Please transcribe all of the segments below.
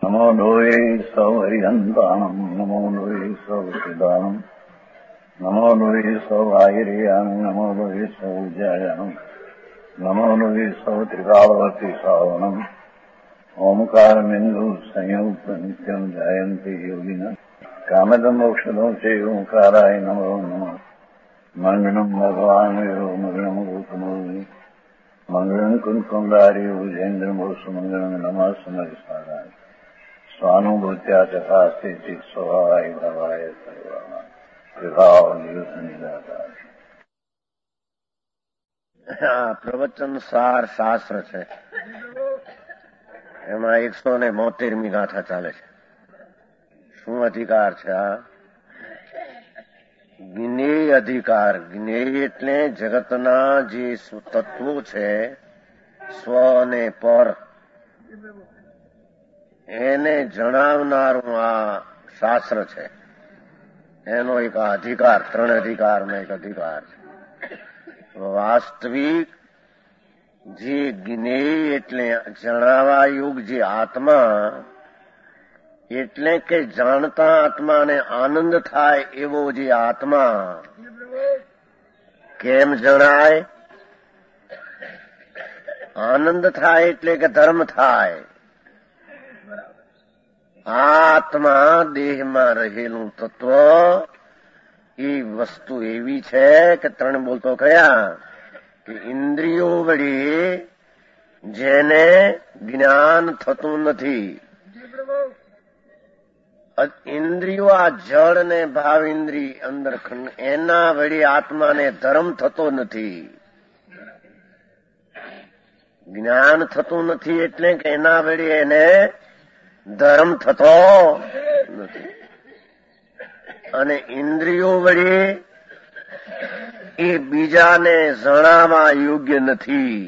નમો લોહે સૌ હરિહંતાણમ નમો લોહે સૌ સિદાનમ નમો લોહે સૌ આયર્યાણમ નમો લોહે સૌ જયાણમ નમો લોહે સૌ ત્રિકાળવતી સાવણમ ઓમકારમિંદુ સંયુક્ત નિત્યમ જયંતી યોગિના કામદમોક્ષદો છે ઓંકારાય નમો નમઃ મંગળમ ભગવાન મંગળમ ગૌતમોની મંગળમ કુંકુંદારી ભુજેન્દ્રમો સુમંગળમ નમઃ સમરિસારાય સ્વાનુભૂત્યા ચકાસ્તે ચિત સ્વભાવાય ભવાય સર્વમાં વિભાવ નિયુત નિરાકાર. પ્રવચન સાર શાસ્ત્ર છે, એમાં 172મી ગાથા ચાલે છે. શું અધિકાર છે આ? જ્ઞેય અધિકાર. જ્ઞેય એટલે જગતના જે તત્વો છે, સ્વ અને પર, એને જણાવનારું આ શાસ્ત્ર છે. એનો એક અધિકાર, 3 અધિકારનો એક અધિકાર છે. વાસ્તવિક જે જ્ઞેય એટલે જણાવા યુગ જે આત્મા, એટલે કે જાણતા આત્માને આનંદ થાય એવો જે આત્મા કેમ જણાય? આનંદ થાય એટલે કે ધર્મ થાય. આત્મા દેહમાં રહેલું તત્વ એ વસ્તુ એવી છે કે 3 બોલતો કયા કે ઇન્દ્રિયો વડે જેને જ્ઞાન થતું નથી. ઇન્દ્રિયો આ જળ ને ભાવ ઇન્દ્રિય અંદર એના વડે આત્માને ધર્મ થતો નથી. જ્ઞાન થતું નથી એટલે કે એના વડે એને ધર્મ થતો નથી. અને ઇન્દ્રિયો વડે એ બીજાને જણાવવા યોગ્ય નથી.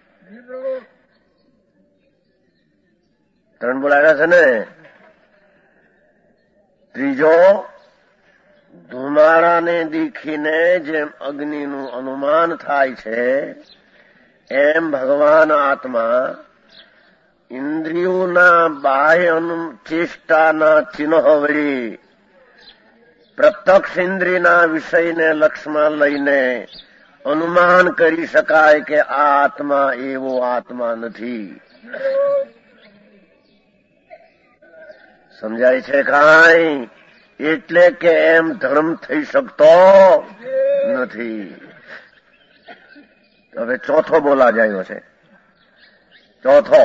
3 બોલાવ્યા છે ને. ત્રીજો, ધુમાડાને દેખીને જેમ અગ્નિનું અનુમાન થાય છે, એમ ભગવાન આત્મા ઇન્દ્રિયોના બાહ્ય ચેષ્ટાના ચિહ્નો વડે પ્રત્યક્ષ ઇન્દ્રિયના વિષયને લક્ષમાં લઈને અનુમાન કરી શકાય કે આ આત્મા એવો આત્મા નથી. સમજાય છે કાંઈ? એટલે કે એમ ધર્મ થઈ શકતો નથી. હવે ચોથો બોલા જાયો છે. ચોથો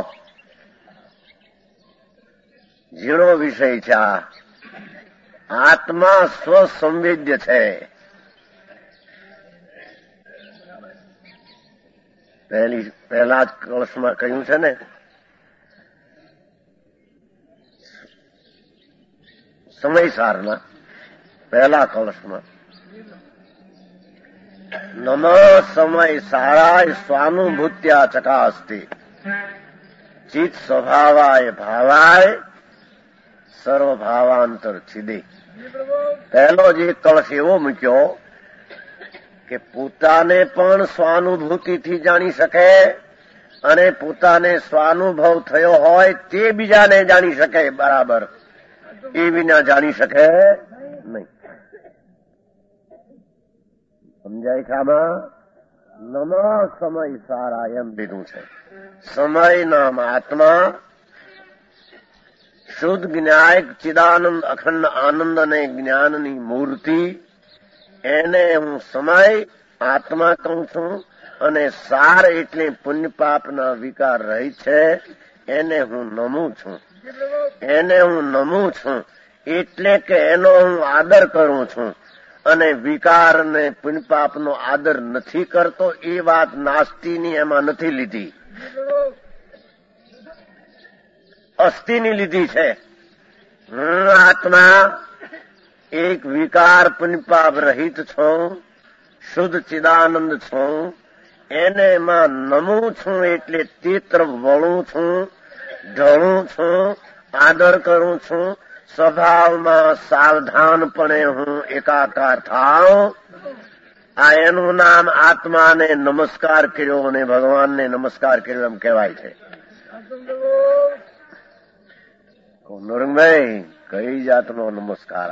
ઝીણો વિષય છે. આ આત્મા સ્વસંવેદ્ય છે. પહેલા જ કળશમાં કહ્યું છે ને, સમયસારના પહેલા કળશમાં નમ સમય સારાય સ્વાનુભૂત્યા ચકાસ્તિ ચિત સ્વભાવાય ભાવાય સર્વભાવાંતર છિદે. પહેલો જે કળશ એવો મૂક્યો કે પોતાને પણ સ્વાનુભૂતિથી જાણી શકે અને પોતાને સ્વાનુભવ થયો હોય તે બીજાને જાણી શકે બરાબર, એ વિના જાણી શકે નહીં. સમજાય છે આમાં? નમ સમય સારા એમ લીધું છે. સમય નામ આત્મા શુદ્ધ જ્ઞાયક ચિદાનંદ અખંડ આનંદ અને જ્ઞાનની મૂર્તિ, એને હું સમય આત્મા કહું છું. અને સાર એટલે પુણ્ય પાપના વિકાર રહિત છે, એને હું નમું છું. એને હું નમું છું એટલે કે એનો હું આદર કરું છું. અને વિકાર અને પુણ્ય પાપનો આદર નથી કરતો એ વાત નાસ્તિની એમાં નથી લીધી, અસ્થિની લીધી છે. હું આત્મા એક વિકાર પુણ્ય પાપ રહિત છું, શુદ્ધ ચિદાનંદ છું. એને એમાં નમું છું એટલે તે તરફ વળું છું, ઢળું છું, આદર કરું છું. સ્વભાવમાં સાવધાનપણે હું એકાકાર થાઉં. આ એનું નામ આત્માને નમસ્કાર કર્યો અને ભગવાનને નમસ્કાર કર્યો એમ કહેવાય છે. નરંગભાઈ કઈ જાતનો નમસ્કાર.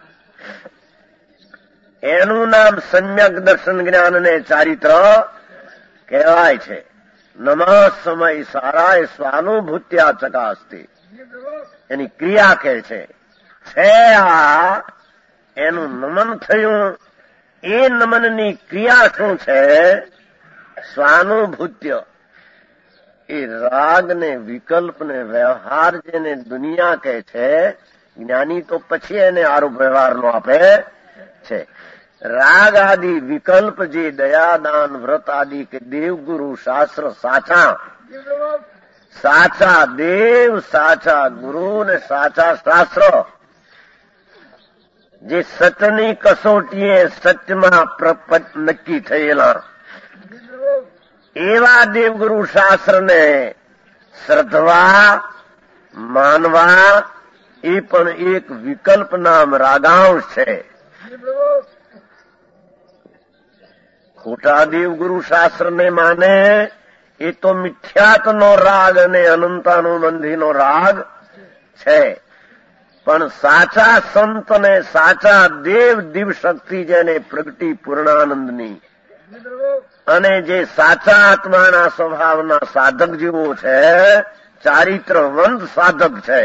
એનું નામ સમ્યક દર્શન જ્ઞાન ને ચારિત્ર કહેવાય છે. નમઃ સમય સારાય સ્વાનુભૂત્યા ચકાસ્તી, એની ક્રિયા કહે છે. આ એનું નમન થયું, એ નમનની ક્રિયા શું છે? સ્વાનુભૂત્ય. એ રાગ ને વિકલ્પ ને વ્યવહાર જેને દુનિયા કહે છે, જ્ઞાની તો પછી એને આરોપ વ્યવહારનો આપે છે. રાગ આદિ વિકલ્પ જે દયાદાન વ્રત આદિ કે દેવગુરુ શાસ્ત્ર સાચા દેવ, સાચા ગુરુ ને સાચા શાસ્ત્ર જે સત્યની કસોટીએ સત્યમાં નક્કી થયેલા એવા દેવગુરુ શાસ્ત્રને શ્રદ્ધવા માનવા એ પણ એક વિકલ્પ નામ રાગાંશ છે. ખોટા દેવગુરુ શાસ્ત્રને માને એ તો મિથ્યાત્વનો રાગ અને અનંતાનુબંધીનો રાગ છે. પણ સાચા સંત ને સાચા દેવ દિવ શક્તિ જેને પ્રગટી પૂર્ણાનંદની અને જે સાચા આત્માના સ્વભાવના સાધક જેવો છે, ચારિત્રવંત સાધક છે,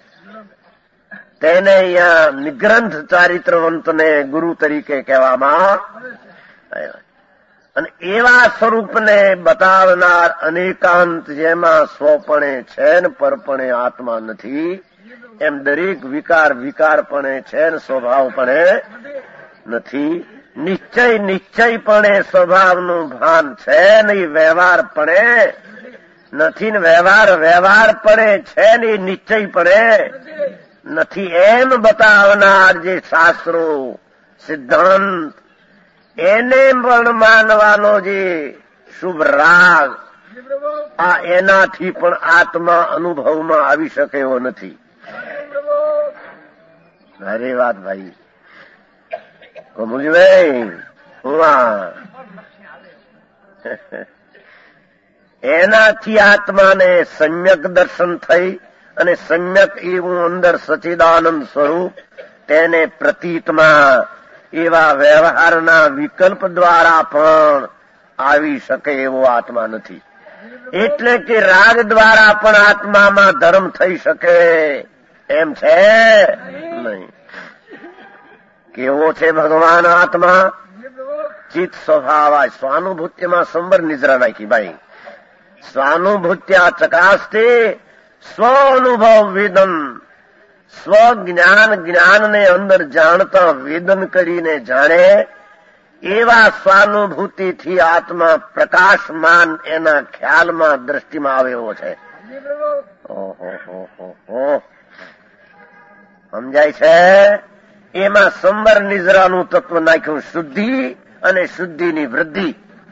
તેને અહીંયા નિગ્રંથ ચારિત્રવંતને ગુરુ તરીકે કહેવામાં આવ્યા. અને એવા સ્વરૂપને બતાવનાર અનેકાંત જેમાં સ્વપણે છે ને પરપણે આત્મા નથી, એમ દરેક વિકારપણે છે ને સ્વભાવપણે નથી. નિશ્ચયપણે સ્વભાવનું ભાન છે નહીં, વ્યવહારપણે નથી ને વ્યવહારપણે છે ને નિશ્ચયપણે નથી. એમ બતાવનાર જે શાસ્ત્રો સિદ્ધાંત એને પણ માનવાનો જે શુભ રાગ, આ એનાથી પણ આત્મા અનુભવમાં આવી શકે એવો નથી. અરે વાત ભાઈ કમુલભાઈ, એનાથી આત્માને સમ્યક દર્શન થઈ અને સમ્યક એવું અંદર સચિદાનંદ સ્વરૂપ તેને પ્રતીતમાં એવા વ્યવહારના વિકલ્પ દ્વારા પણ આવી શકે એવો આત્મા નથી. એટલે કે રાગ દ્વારા પણ આત્મામાં ધર્મ થઈ શકે એમ છે નહીં. કેવો છે ભગવાન આત્મા? ચિત્ત સ્વભાવ. સ્વાનુભૂત્યમાં સંબર નિદ્રા નાખી ભાઈ. સ્વાનુભૂત્યા ચકાસ્તે સ્વ અનુભવ વેદન, જ્ઞાનને અંદર જાણતા વેદન કરીને જાણે એવા સ્વાનુભૂતિથી આત્મા પ્રકાશમાન એના ખ્યાલમાં દ્રષ્ટિમાં આવે એવો છે. ઓહો, સમજાય છે? એમાં સંબર નિદ્રાનું તત્વ નાખ્યું, શુદ્ધિ અને શુદ્ધિની વૃદ્ધિ.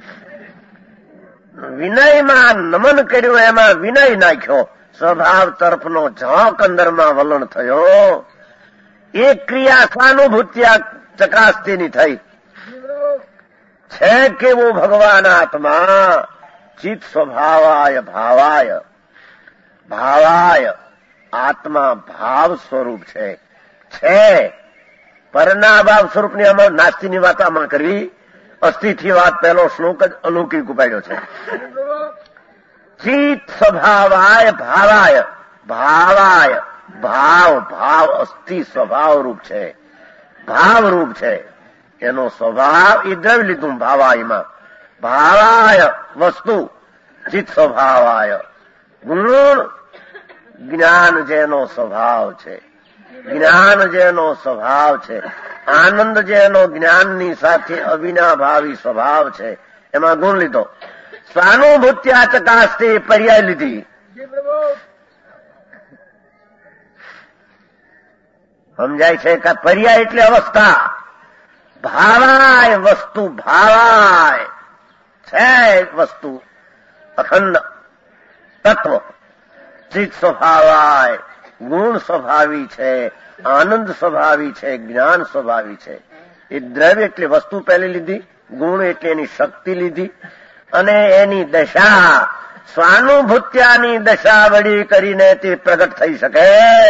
વિનયમાં નમન કર્યું, એમાં વિનય નાખ્યો. સ્વભાવ તરફનો ઝોંક અંદરમાં વલણ થયો. એ ક્રિયા સ્વાનુભૂત્યા ચકાસ્તીની થઈ. છે કેવો ભગવાન આત્મા? ચિત્ત સ્વભાવાય ભાવાય આત્મા ભાવ સ્વરૂપ છે. પરના ભાવ સ્વરૂપની આમાં નાસ્તીની વાત આમાં કરવી. અસ્થિથી વાત પહેલો શ્લોક જ અલૌકિક ઉપાડ્યો છે. ચિત્ત સ્વભાવાય ભાવ અસ્થિ સ્વભાવ રૂપ છે, ભાવ રૂપ છે. એનો સ્વભાવ એ દ્રવ્ય લીધું ભાવાયમાં. ભાવાય વસ્તુ, ચિત્ત સ્વભાવાય ગુણ. જ્ઞાન જેનો સ્વભાવ છે, આનંદ જેનો જ્ઞાનની સાથે અવિનાભાવી સ્વભાવ છે, એમાં ગુણ લીધો. સ્વાનુભૂત્યા ચકાસ્તે પર્યાય લીધી. સમજાય છે કે પર્યાય એટલે અવસ્થા. ભાવાય વસ્તુ, ભાવાય છે વસ્તુ અખંડ તત્વ. ચિત્ત સ્વભાવાય ગુણ સ્વભાવી છે, આનંદ સ્વભાવી છે, જ્ઞાન સ્વભાવી છે. એ દ્રવ્ય એટલે વસ્તુ પહેલી લીધી, ગુણ એટલે એની શક્તિ લીધી, અને એની દશા સ્વાનુભૂત્યાની દશાવળી કરીને તે પ્રગટ થઈ શકે.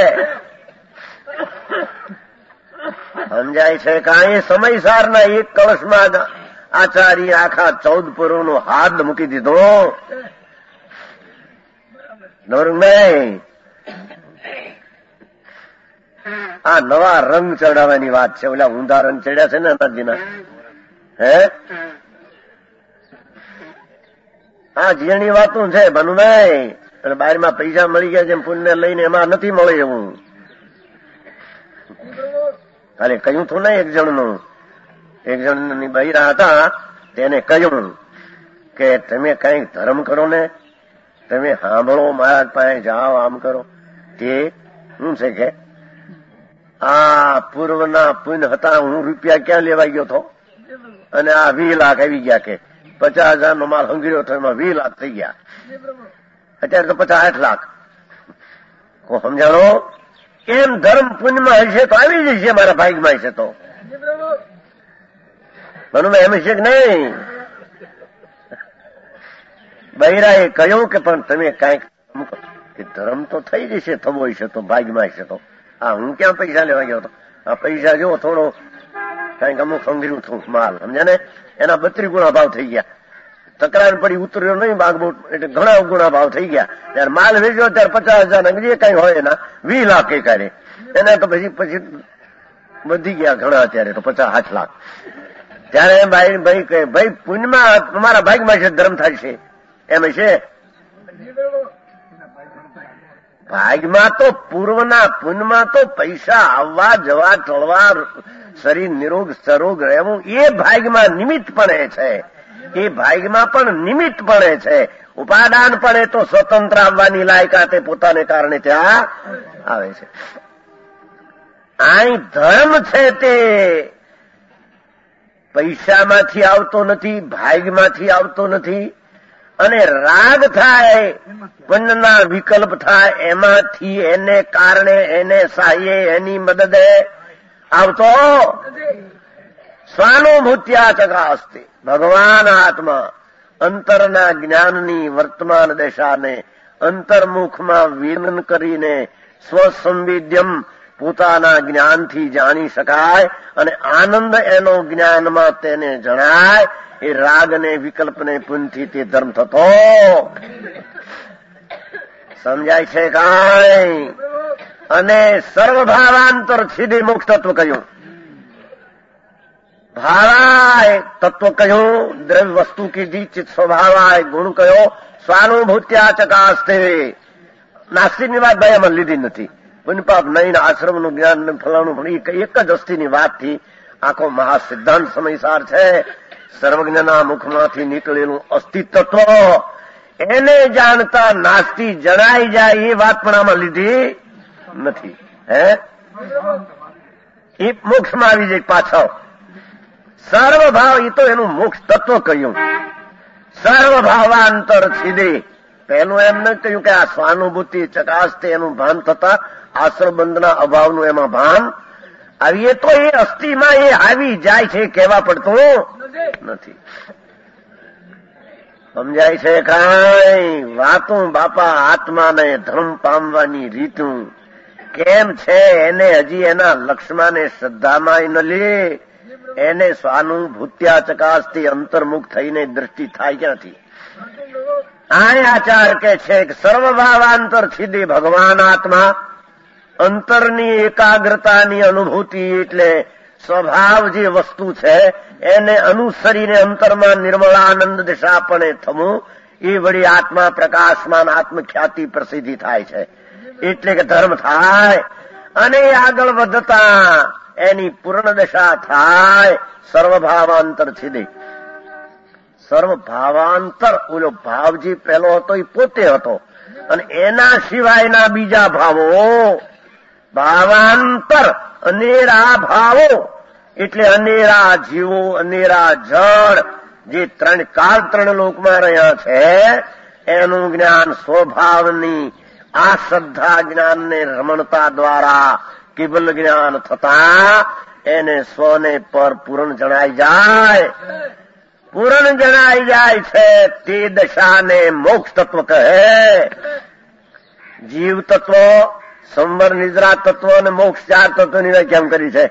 સમજાય છે કે એ સમયસારના એક કળશમાં આચાર્ય આખા 14 પુરોનો હાથ મૂકી દીધો. નવરંગભાઈ, આ નવા રંગ ચડાવવાની વાત છે. ઓલા ઊંધા રંગ ચડ્યા છે ને અનાજીના, આ ઝીણી વાતું છે ભનુભાઈ. અને બહારમાં પૈસા મળી ગયા જેમ પુણ્ય લઈને એમાં નથી મળે એવું. ખાલી કહ્યું હતું ને એક જણની બૈરા હતા, તેને કહ્યું કે તમે કઈક ધર્મ કરો ને, તમે સાંભળો, મહારાજ પાસે જાઓ, આમ કરો. તે શું છે કે આ પૂર્વના પુણ્ય હતા, હું રૂપિયા ક્યાં લેવા ગયો હતો અને આ 20 લાખ આવી ગયા. કે 50,000 નો માલ હંગીર્યો હતો, એમાં 20 લાખ થઈ ગયા. અત્યારે તો 50-60 લાખ. સમજાણો? એમ ધર્મ પુણ્યમાં હશે તો આવી જશે, મારા ભાગમાં હશે તો. બનું એમ છે કે નહીં? બૈરાએ કહ્યું કે પણ તમે કઈક ધર્મ તો થઈ જશે, થવો હશે તો, ભાગમાં હશે તો. હા, હું ક્યાં પૈસા લેવા ગયો હતો? આ પૈસા જો થોડો કઈક અમુક હંગીરું થયું માલ, સમજ્યા ને? એના 32 ગુણા ભાવ થઈ ગયા. તકરાર પડી, ઉતર્યો નહીં બાગબોટ, એટલે ઘણા ગુણા ભાવ થઈ ગયા. ત્યારે માલ વેચ્યો ત્યારે 50,000 જે કઈ હોય એના 20 લાખ કઈ કરે. એના તો પછી વધી ગયા ઘણા, અત્યારે તો 50-60 લાખ. ત્યારે ભાઈ કહે, ભાઈ પુણ્યમાં તમારા ભાગમાં છે, ધર્મ થાય છે એમ છે. ભાગમાં તો પૂર્વના પુણ્યમાં તો પૈસા આવવા જવા, ટળવા, શરીર નિરોગ સરોગ રહેવું એ ભાગમાં નિમિત્ત પડે છે. એ ભાગમાં પણ નિમિત્ત પડે છે. ઉપાદાન પડે તો સ્વતંત્ર આવવાની લાયકાતે પોતાને કારણે ત્યાં આવે છે. અહીં ધર્મ છે તે પૈસામાંથી આવતો નથી, ભાગમાંથી આવતો નથી. અને રાગ થાય, પુણ્યના વિકલ્પ થાય, એમાંથી એને કારણે, એને સહાયે, એની મદદે આવતો. સ્વાનુભૂત્યા ચકાસ્તે. ભગવાન આત્મા અંતરના જ્ઞાનની વર્તમાન દશાને અંતર્મુખમાં વિલીન કરીને સ્વસંવેદ્યમ પોતાના જ્ઞાનથી જાણી શકાય અને આનંદ એનો જ્ઞાનમાં તેને જણાય. એ રાગને વિકલ્પને પુનથી તે ધર્મ થતો. સમજાય છે કાંઈ? અને સર્વભાવાંતર સીધી મોક્ષ તત્વ કહ્યું. ભાવાય તત્વ કહ્યું, દ્રવ્ય વસ્તુ કીધી, ચિત્ત સ્વભાવાય ગુણ કયો, સ્વાનુભૂત્યા ચકાસ્તે. નાસ્તિકની વાત ભાઈ એમાં લીધી નથી. પુણ્યપાપ નહીં, આશ્રમનું જ્ઞાન ફલાણું, પણ એક જ અસ્થિની વાતથી આખો મહાસિદ્ધાંત સમયસાર છે. સર્વજ્ઞના મુખમાંથી નીકળેલું અસ્તિત્વ એને જાણતા નાસ્તી જણાઈ જાય એ વાત પણ આમાં લીધી નથી. એ મોક્ષમાં આવી જાય પાછળ. સર્વભાવ, એ તો એનું મોક્ષ તત્વ કહ્યું. સર્વભાવાંતર છિદે. પહેલું એમ ન કહ્યું કે આ સ્વાનુભૂતિ ચકાસ્તે એનું ભાન થતા આશ્રમબંધના અભાવનું એમાં ભાન આવીએ તો એ અસ્થિમાં એ આવી જાય છે, કહેવા પડતું નથી. સમજાય છે કાંઈ? વાતું બાપા આત્માને ધર્મ પામવાની રીતું કેમ છે એને હજી એના લક્ષ્માને શ્રદ્ધામાં ન લે. એને સ્વાનુભૂત્યા ચકાસથી અંતર્મુખ થઈને દ્રષ્ટિ થાય ક્યાંથી? આ આચાર કે છે કે સર્વભાવાંતર છિદે ભગવાન આત્મા અંતરની એકાગ્રતાની અનુભૂતિ, એટલે સ્વભાવ જે વસ્તુ છે એને અનુસરીને અંતરમાં નિર્મળાનંદ દિશાપણે થવું. એ વળી આત્મા પ્રકાશમાન આત્મખ્યાતિ પ્રસિદ્ધિ થાય છે, એટલે કે ધર્મ થાય. અને આગળ વધતા એની પૂર્ણ દશા થાય. સર્વભાવાંતર છિદે. સર્વભાવાંતર, ઓલો ભાવ જે પહેલો હતો એ પોતે હતો, અને એના સિવાયના બીજા ભાવો ભાવાંતર, અનેરા ભાવો, એટલે અનેરા જીવો, અનેરા જળ, જે ત્રણ લોકમાં રહ્યા છે એનું જ્ઞાન સ્વભાવની આ શ્રદ્ધા જ્ઞાનને રમણતા દ્વારા કેવલ જ્ઞાન થતા એને સ્વને પર પૂર્ણ જણાઈ જાય. પૂરણ જણાઈ જાય છે તે દશાને મોક્ષ તત્વ કહે. જીવ તત્વ, સંવર નિદ્રા તત્વ અને મોક્ષ 4 તત્વની વ્યાખ્યા કરી છે.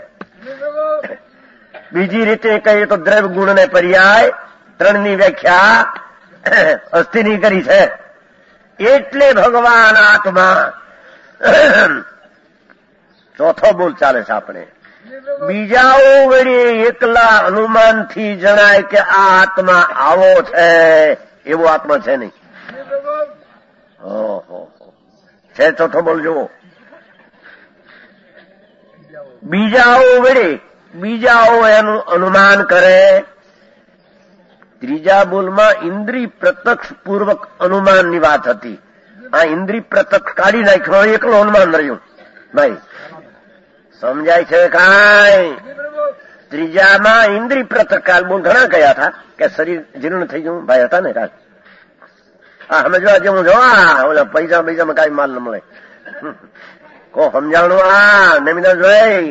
બીજી રીતે કહીએ તો દ્રવ્ય ગુણને પર્યાય 3ની વ્યાખ્યા અસ્થિની કરી છે. એટલે ભગવાન આત્મા ચોથો બોલ ચાલે છે આપણે. બીજાઓ વળી એકલા અનુમાનથી જણાય કે આ આત્મા આવો છે, એવો આત્મા છે નહીં. ઓહો, છે ચોથો બોલ જુઓ. બીજાઓ એનું અનુમાન કરે. ત્રીજા બોલમાં ઇન્દ્રિય પ્રત્યક્ષ પૂર્વક અનુમાનની વાત હતી. આ ઇન્દ્રિય પ્રત્યક્ષ કાઢી નાખ્યો, એકલો અનુમાન રહ્યું. ભાઈ સમજાય છે કાંઈ? ત્રીજામાં ઇન્દ્રિય પ્રત્યક્ષ કાલ બોલ ઘણા કયા હતા કે શરીર જીર્ણ થઈ ગયું. ભાઈ હતા ને કાલ સમજવા જેવું જો. ઓલા પૈસા પૈસામાં કઈ માલ ન મળે. કો સમજાણું નમીના જોઈ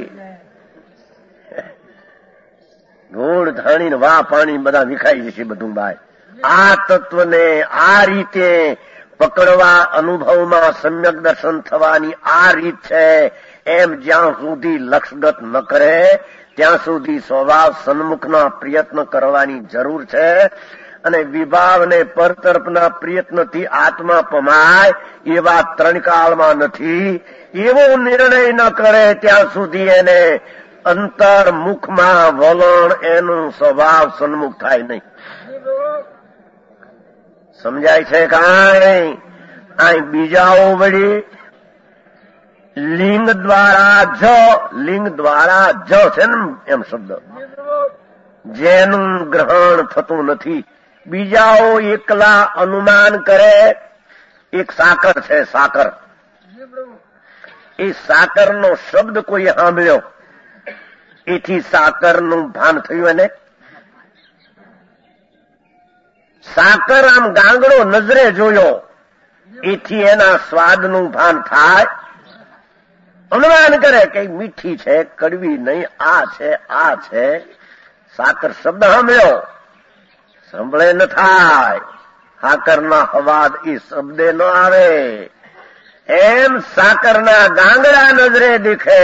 ધૂળ ધાણી ને વાહ પાણી બધા વિખાઈ જશે બધું. ભાઈ આ તત્વને આ રીતે પકડવા, અનુભવમાં સમ્યક દર્શન થવાની આ રીત છે. એમ જ્યાં સુધી લક્ષગત ન કરે ત્યાં સુધી સ્વભાવ સન્મુખના પ્રયત્ન કરવાની જરૂર છે. અને વિભાવ અને પરતર્પના પ્રયત્નથી આત્મા પમાય એવા 3 કાળમાં નથી. એવો નિર્ણય ન કરે ત્યાં સુધી એને અંતર્મુખમાં વલણ એનું સ્વભાવ સન્મુખ થાય નહીં. સમજાય છે કાંઈ? અહીં બીજાઓ વળી લિંગ દ્વારા જ છે ને એમ શબ્દ, જેનું ગ્રહણ થતું નથી. બીજાઓ એકલા અનુમાન કરે. એક સાકર છે, સાકર. એ સાકરનો શબ્દ કોઈ સાંભળ્યો, એથી સાકરનું ભાન થયું. એને સાકર આમ ગાંગડો નજરે જોયો, એથી એના સ્વાદનું ભાન થાય. અનુમાન કરે કે મીઠી છે, કડવી નહીં, આ છે, આ છે. સાકર શબ્દ સાંભળ્યો, સાંભળે ન થાય. સાકરના અવાજ એ શબ્દે ન આવે. એમ સાકરના ગાંગડા નજરે દેખે,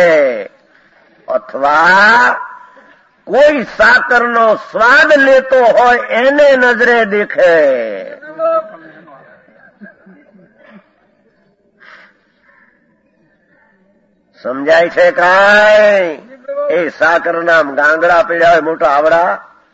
અથવા કોઈ સાકરનો સ્વાદ લેતો હોય એને નજરે દેખે. સમજાય છે કાંઈ? એ સાકરના ગાંગડા પડ્યા હોય, મોટા આવડા,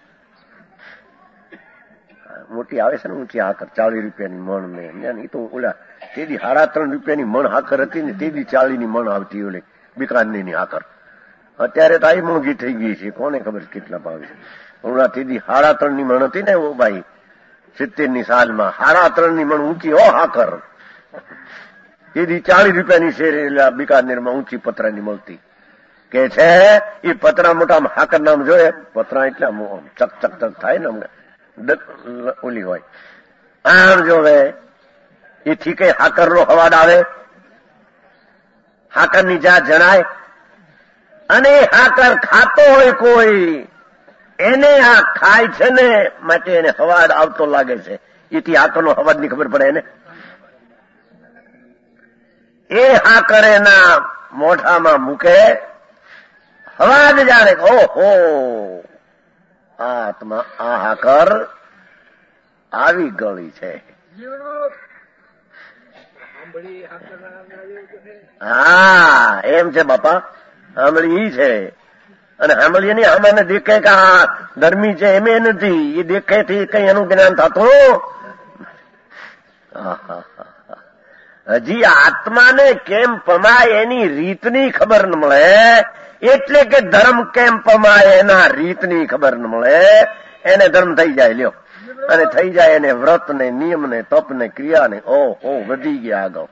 મોટી આવે છે ને ઊંચી હાકર, 40 રૂપિયાની મણ ને. એ તો ઓલા તેદી 3.5 રૂપિયાની મણ હાકર હતી ને, તેદી 40 ની મણ આવતી ઓલી બિકાનની હાકર. અત્યારે તો આ મોંઘી થઈ ગઈ છે, કોને ખબર કેટલા ભાવ છે. ઓલા તેદી 3.5 ની મણ હતી ને ઓ ભાઈ, 70ની સાલમાં 3.5 ની મણ ઊંચી હો હાકર. તેદી 40 રૂપિયાની શેર બિકાનેરમાં ઊંચી પતરાની મળતી. કે છે એ પતરા મોટા હાકર નામ જોઈએ. પતરા એટલે ચક ચક ચક થાય ને, અમને ઓલી હોય આમ જોવે. એથી કઈ હાકરનો અવાજ આવે? હાકરની જાત જણાય? અને હાકર ખાતો હોય કોઈ, એને આ ખાય છે ને માટે એને અવાજ આવતો લાગે છે. એથી હાકરનો અવાજની ખબર પડે એને. એ હાકર એના મોઢામાં મૂકે, અવાજ જાણે ઓહો આત્મા આ હાકર આવી ગળી છે. હા એમ છે બાપા, આંબળી છે. અને આંબળી ની આમાં દેખે કે આ ગરમી છે એમ નથી, એ દેખે થી કઈ એનું જ્ઞાન થતું. હજી આત્માને કેમ પમાય એની રીતની ખબર ન મળે. એટલે કે ધર્મ કેમ પમાય એના રીતની ખબર ન મળે. એને ધર્મ થઈ જાય લ્યો, અને થઈ જાય એને વ્રત ને નિયમ ને તપ ને ક્રિયા ને ઓહો વધી ગયા આગળ.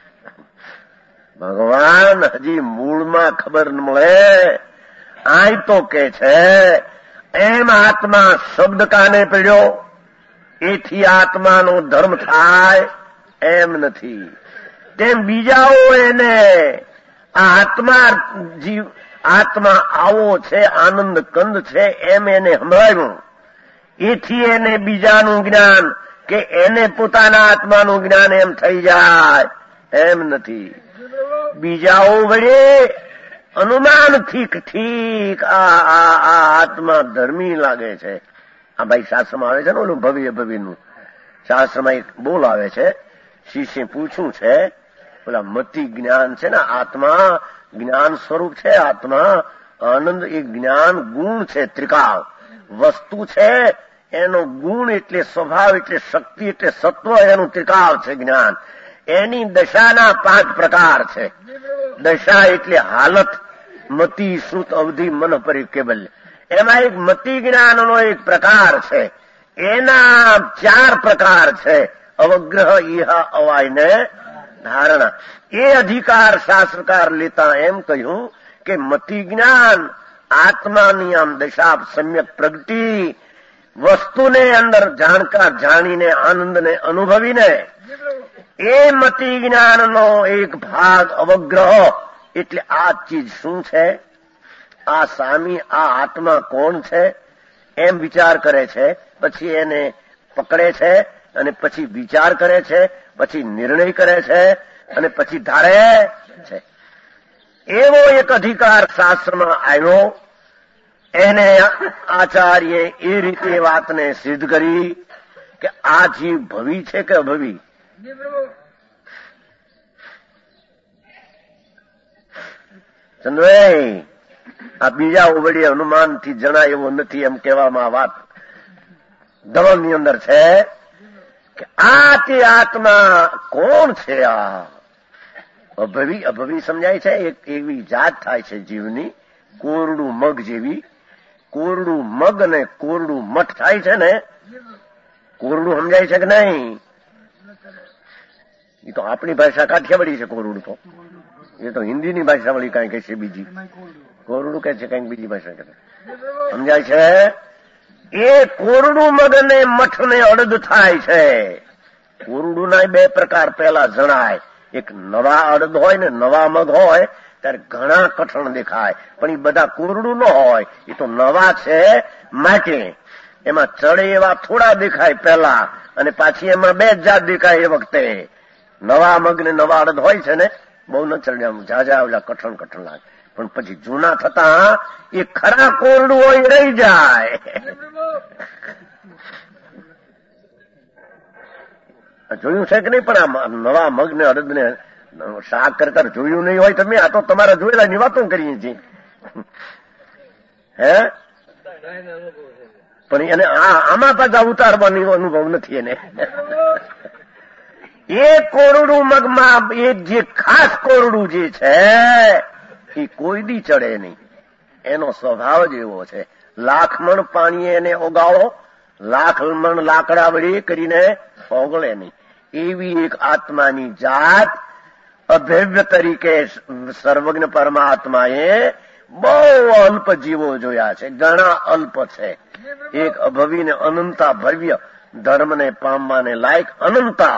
ભગવાન હજી મૂળમાં ખબર ન મળે. આય તો કે છે એમ આત્મા શબ્દ કાને પડ્યો એથી આત્માનો ધર્મ થાય એમ નથી. તેમ બીજાઓ એને આત્મા જીવ આત્મા આવો છે, આનંદ કંદ છે એમ એને સંભળાવ્યું. એથી એને બીજાનું જ્ઞાન કે એને પોતાના આત્માનું જ્ઞાન એમ થઈ જાય એમ નથી. બીજાઓ વડે અનુમાનથી ઠીક આ આત્મા ધર્મી લાગે છે. આ ભાઈ શાસ્ત્રમાં આવે છે ને ઓલું ભવ્ય ભવિનું શાસ્ત્રમાં એક બોલ આવે છે. શિષ્ય પૂછ્યું છે ઓલા મતિ જ્ઞાન છે ને આત્મા જ્ઞાન સ્વરૂપ છે. આત્મા આનંદ એ જ્ઞાન ગુણ છે. ત્રિકાળ વસ્તુ છે એનો ગુણ એટલે સ્વભાવ એટલે શક્તિ એટલે સત્વ એનું ત્રિકાળ છે જ્ઞાન. એની દશાના 5 પ્રકાર છે. દશા એટલે હાલત મતિ શ્રુત અવધિ મન પરિકેબલ. એમાં એક મતિ જ્ઞાનનો એક પ્રકાર છે. એના 4 પ્રકાર છે. અવગ્રહ ઇહ અવાયને ધારણા. એ અધિકાર શાસ્ત્રકાર લેતા એમ કહ્યું કે મતિ જ્ઞાન આત્માની આમ દશા સમ્યક પ્રગતિ વસ્તુને અંદર જાણકાર જાણીને આનંદને અનુભવીને એ મતિ જ્ઞાનનો એક ભાગ અવગ્રહ એટલે આ ચીજ શું છે, આ સ્વામી આ આત્મા કોણ છે એમ વિચાર કરે છે. પછી એને પકડે છે અને પછી વિચાર કરે છે, પછી નિર્ણય કરે છે અને પછી ધારે છે. એવો એક અધિકાર શાસ્ત્રમાં આવ્યો. એને આચાર્ય એ રીતે વાતને સિદ્ધ કરી કે આ જીવ ભવી છે કે અભવી. ચંદ્રભાઈ આ બીજા ઓવડી અનુમાનથી જણાય એવો નથી એમ કહેવામાં વાત ધવલની અંદર છે કે આ તે આત્મા કોણ છે. આ અભવી અભવી સમજાય છે. એક એવી જાત થાય છે જીવની કોરડું મગ જેવી. કોરડું મગ ને કોરડું મઠ થાય છે ને. કોરડું સમજાય છે કે નહીં? એ તો આપણી ભાષા કાઠિયાવાડી છે. કોરડું તો એ તો હિન્દીની ભાષા વળી કઈ કહેશે બીજી. કોરડું કહે છે કઈક બીજી ભાષા કહે. સમજાય છે? એ કોરડું મગ ને મઠ ને અડદ થાય છે. કોરડું ના 2 પ્રકાર પહેલા જણાય. એક નવા અડદ હોય ને નવા મગ હોય ત્યારે ઘણા કઠણ દેખાય, પણ એ બધા કોરડું ન હોય. એ તો નવા છે માટે એમાં ચડે એવા થોડા દેખાય પહેલા અને પાછી એમાં 2 જાત દેખાય. એ વખતે નવા મગ ને નવા અડદ હોય છે ને બહુ ન ચડ્યા જાજા ઓલા કઠણ લાગે, પણ પછી જૂના થતા એ ખરા કોરડું હોય રહી જાય. જોયું છે કે નહીં? પણ આ નવા મગ ને અડદ ને શાક કરતા જોયું નહીં હોય તમે. આ તો તમારા જોયેલા ની વાતો કરીએ છીએ. હે પણ એને આમાં પાછા ઉતારવાની અનુભવ નથી એને. એ કોરડું મગમાં એ જે ખાસ કોરડું જે છે એ કોઈ દી ચડે નહીં. એનો સ્વભાવ જ એવો છે. 1,00,000 મણ પાણી એને ઓગાળો, 1,00,000 મણ લાકડા વળી કરીને ઓગળે નહીં. એવી એક આત્માની જાત અભેવ્ય તરીકે સર્વજ્ઞ પરમાત્માએ બહુ અલ્પ જીવો જોયા છે. ઘણા અલ્પ છે. એક અભવીને અનંતા ભવ્ય, ધર્મને પામવાને લાયક અનંતા,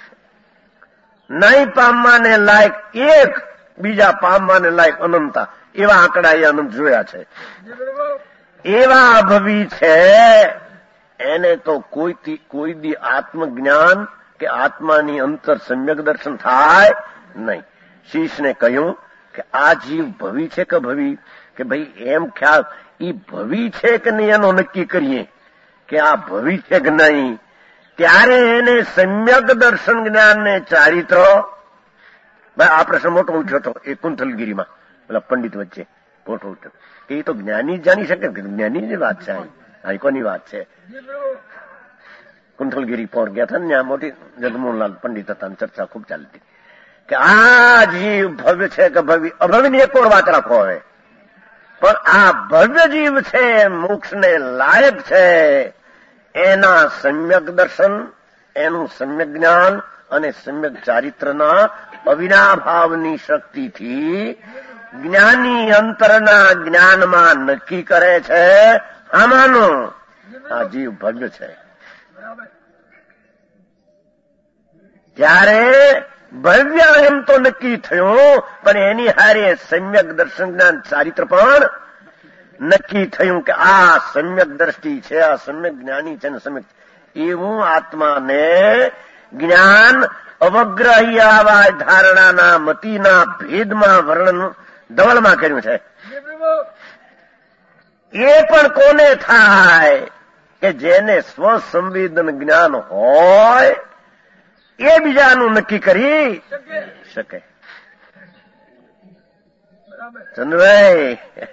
નહીં પામવાને લાયક એક, બીજા પામવાને લાયક અનંતા. એવા આંકડા એ અનંત જોયા છે. એવા અભવી છે. એને તો કોઈ દી આત્મજ્ઞાન કે આત્માની અંતર સમ્યક દર્શન થાય નહીં. શીશને કહ્યું કે આ જીવ ભવી છે કે ભવી, કે ભાઈ એમ ખ્યાલ એ ભવી છે કે નહીં એનો નક્કી કરીએ કે આ ભવી છે કે નહીં. ત્યારે એને સમ્યક દર્શન જ્ઞાન ને ચારિત્ર. ભાઈ આ પ્રશ્ન મોટો ઉઠ્યો હતો એ કુંથલગીરીમાં પેલા પંડિત વચ્ચે મોટો ઉઠ્યો કે એ તો જ્ઞાની જ જાણી શકે. જ્ઞાનીની વાત છે. આ કોની વાત છે? કુંથલગીરી પર ગયા હતા ને ત્યાં મોટી જગમોહનલાલ પંડિત હતા ચર્ચા ખૂબ ચાલતી કે આ જીવ ભવ્ય છે કે ભવ્ય. અભવ્યની એક ઓર વાત રાખો હવે. પણ આ ભવ્ય જીવ છે મોક્ષને લાયક છે. એના સમ્યક દર્શન, એનું સમ્યક જ્ઞાન અને સમ્યક ચારિત્રના અવિનાભાવની શક્તિથી જ્ઞાની અંતરના જ્ઞાનમાં નક્કી કરે છે આમાંનો આ જીવ ભવ્ય છે. ત્યારે ભવ્ય એમ તો નક્કી થયું, પણ એની હારે સમ્યક દર્શન જ્ઞાન ચારિત્ર પણ નક્કી થયું કે આ સમ્યક દ્રષ્ટિ છે, આ સમ્યક જ્ઞાની છે ને સમ્યક, એવું આત્માને જ્ઞાન અવગ્રહી આવા ધારણાના મતિના ભેદમાં વર્ણન ધવલમાં કર્યું છે. એ પણ કોને થાય કે જેને સ્વસંવેદન જ્ઞાન હોય એ બીજાનું નક્કી કરી શકે. ચંદ્રભાઈ,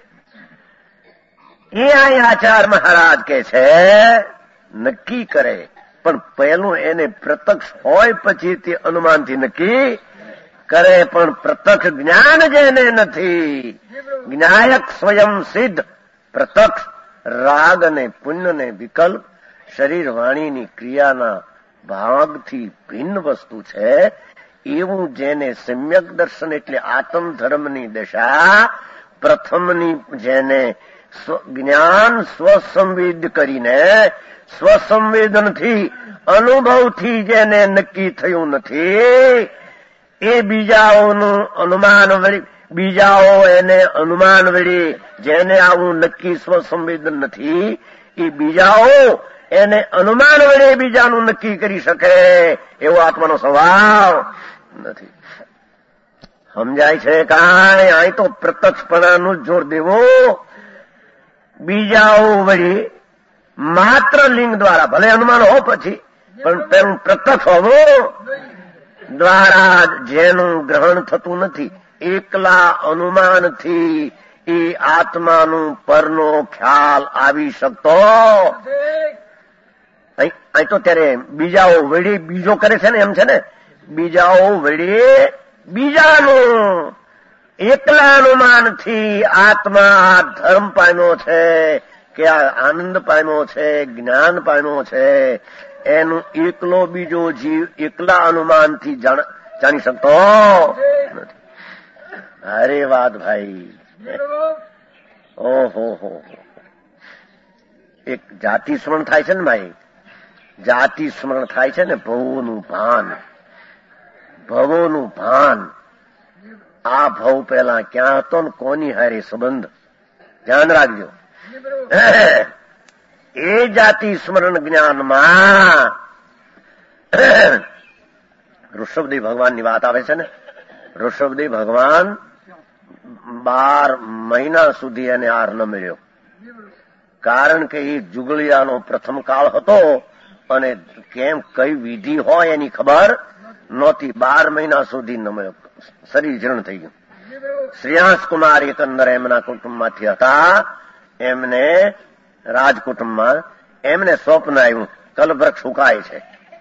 એ અહીં આચાર્ય મહારાજ કે છે નક્કી કરે, પણ પહેલું એને પ્રત્યક્ષ હોય પછી તે અનુમાનથી નક્કી કરે. પણ પ્રત્યક્ષ જ્ઞાન જેને નથી, જ્ઞાયક સ્વયં સિદ્ધ પ્રત્યક્ષ રાગ અને પુણ્ય ને વિકલ્પ શરીર વાણીની ક્રિયાના ભાગથી ભિન્ન વસ્તુ છે, એવું જેને સમ્યક દર્શન એટલે આત્મ ધર્મની દશા પ્રથમની જેને જ્ઞાન સ્વસંવેદ કરીને સ્વસંવેદનથી અનુભવથી જેને નક્કી થયું નથી, એ બીજાઓનું અનુમાન વળી, બીજાઓ એને અનુમાન વળી જેને આવું નક્કી સ્વસંવેદન નથી, એ બીજાઓ એને અનુમાન વડે બીજાનું નક્કી કરી શકે એવો આત્માનો સ્વભાવ નથી. સમજાય છે કાંઈ? અહીં તો પ્રત્યક્ષપણાનું જોર દેવું. બીજાઓ વળી માત્ર લિંગ દ્વારા, ભલે અનુમાન હો પછી, પણ તેનું પ્રત્યક્ષ હોવું દ્વારા જેનું ગ્રહણ થતું નથી, એકલા અનુમાનથી એ આત્માનું પરનો ખ્યાલ આવી શકતો અહીં તો ત્યારે બીજાઓ વળી બીજો કરે છે ને, એમ છે ને, બીજાઓ વળી બીજાનું એકલા અનુમાનથી આત્મા આ ધર્મ પામ્યો છે કે આ આનંદ પામ્યો છે, જ્ઞાન પામ્યો છે, એનું એકલો બીજો જીવ એકલા અનુમાનથી જાણી શકતો નથી. અરે વાત ભાઈ, ઓહો હો, એક જાતિ સ્મરણ થાય છે ને ભાઈ, જાતિ સ્મરણ થાય છે ને, ભવોનું ભાન, ભવોનું ભાન. આ ભવ પેલા ક્યાં હતો ને કોની હારે સંબંધ, ધ્યાન રાખજો. એ જાતિ સ્મરણ જ્ઞાનમાં ઋષભદેવ ભગવાનની વાત આવે છે ને. ઋષભદેવ ભગવાન 12 મહિના સુધી એને આહાર ન મળ્યો, કારણ કે એ જુગલિયાનો પ્રથમ કાળ હતો અને કેમ કઈ વિધિ હોય એની ખબર નહોતી. 12 મહિના સુધી ન મળ્યો, શરીર જીર્ણ થઈ ગયું. શ્રેયાંસ કુમાર એકંદર એમના કુટુંબમાંથી હતા, એમને રાજકુટુંબમાં એમને સ્વપ્ન આવ્યું કલ્પવૃક્ષ સુકાય છે.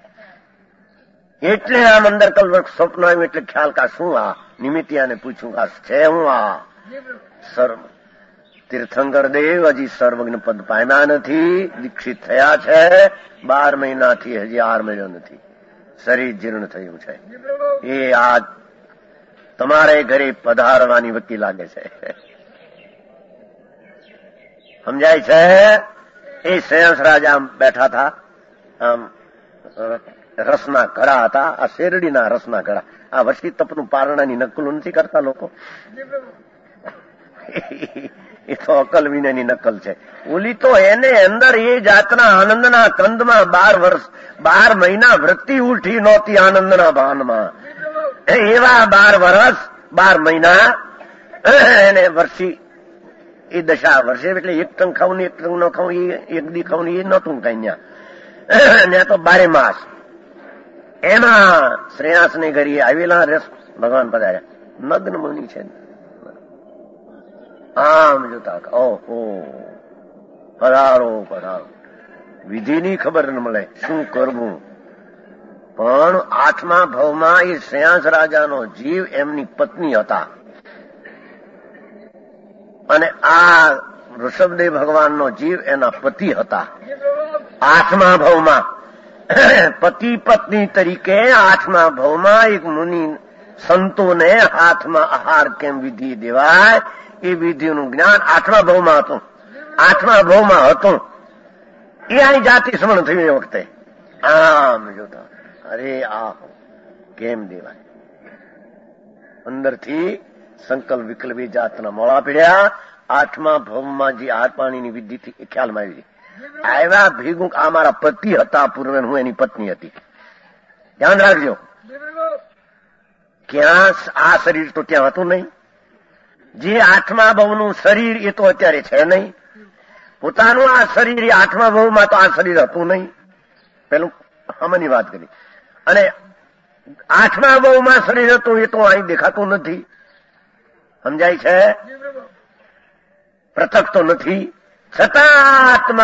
એટલે આમ અંદર કલ્પવૃક્ષ સ્વપ્ન આવ્યું એટલે ખ્યાલ કા શું આ નિમિત્યાને પૂછ્યું આ છે હું આ સર્વ તીર્થંકર દેવ હજી સર્વજ્ઞ પદ પામ્યા નથી, દીક્ષિત થયા છે, 12 મહિનાથી હજી આહાર મળ્યો નથી, શરીર જીર્ણ થયું છે. એ આ તમારે ઘરે પધારવાની વકી લાગે છે. સમજાય છે? એ શ્રેયાંસ રાજા બેઠા હતા, આમ રસના ઘડા હતા, આ શેરડીના રસના ઘડા. આ વર્ષી તપનું પારણાની નકલ નથી કરતા લોકો, એ તો અકલ વિનાની નકલ છે. ઓલી તો એને અંદર એ જાતના આનંદના કંદમાં 12 મહિના વૃત્તિ ઉઠી નહોતી આનંદના ભાનમાં. એવા 12 વર્ષ 12 મહિના એને વર્ષી એ દશા વર્ષે એટલે એક ટંક ખાવું ને એક ટંક ન ખાવું, એક દી ખાવું એ નહોતું કઈ ત્યાં તો 12 માસ. એમાં શ્રેયાસની ઘરે આવેલા રસ ભગવાન પધાર્યા, નગ્ન મુનિ છે. આમ જોતા ઓહો પધારો પધારો, વિધિની ખબર ન મળે શું કરવું. પણ 8મા ભવમાં એ શ્રેયાંસ રાજાનો જીવ એમની પત્ની હતા અને આ ઋષભદેવ ભગવાનનો જીવ એના પતિ હતા. 8મા ભવમાં પતિ પત્ની તરીકે 8મા ભવમાં એક મુનિ સંતોને હાથમાં આહાર કેમ વિધિ દેવાય એ વિધિનું જ્ઞાન 8મા ભવમાં હતું. 8મા ભવમાં હતું એ અહીં જાતિ સ્મરણ થયું એ વખતે. આમ જોતા અરે આ કેમ દેવાય, અંદરથી સંકલ્પ વિકલ્પી જાતના મોળા પીડ્યા. 8મા ભવમાં જે આર પાણીની વિધિ થી એ ખ્યાલમાં આવી. આવ્યા ભેગું આ મારા પતિ હતા પૂર્વે, હું એની પત્ની હતી. ધ્યાન રાખજો, ક્યાં આ શરીર તો ત્યાં હતું નહીં. જે 8મા ભવનું શરીર એ તો અત્યારે છે નહીં. પોતાનું આ શરીર એ 8મા ભવમાં તો આ શરીર હતું નહીં. પેલું આમાંની વાત કરી. અને 8મા ભવમાં શરીર હતું એ તો અહીં દેખાતું નથી. સમજાય છે? પૃથક તો નથી, છતાં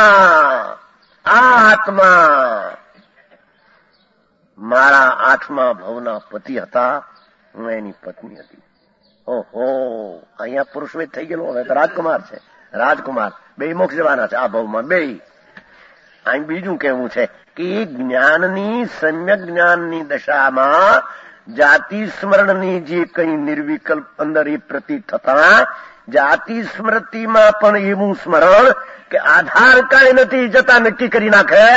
આત્મા મારા 8મા ભવના પતિ હતા, હું એની પત્ની હતી. ઓહો, અહીંયા પુરુષવેદ થઈ ગયેલો. હવે તો રાજકુમાર છે, રાજકુમાર બે મોક્ષ જવાના છે આ ભવમાં બે. અહીં બીજું કહેવું છે કે જ્ઞાનની સમ્યક જ્ઞાનની દશામાં જાતિ સ્મરણની જે કઈ નિર્વિકલ્પ અંદર એ પ્રતીત થતા, જાતિ સ્મૃતિમાં પણ એવું સ્મરણ કે આધાર કાંઈ નથી, જતા નક્કી કરી નાખે.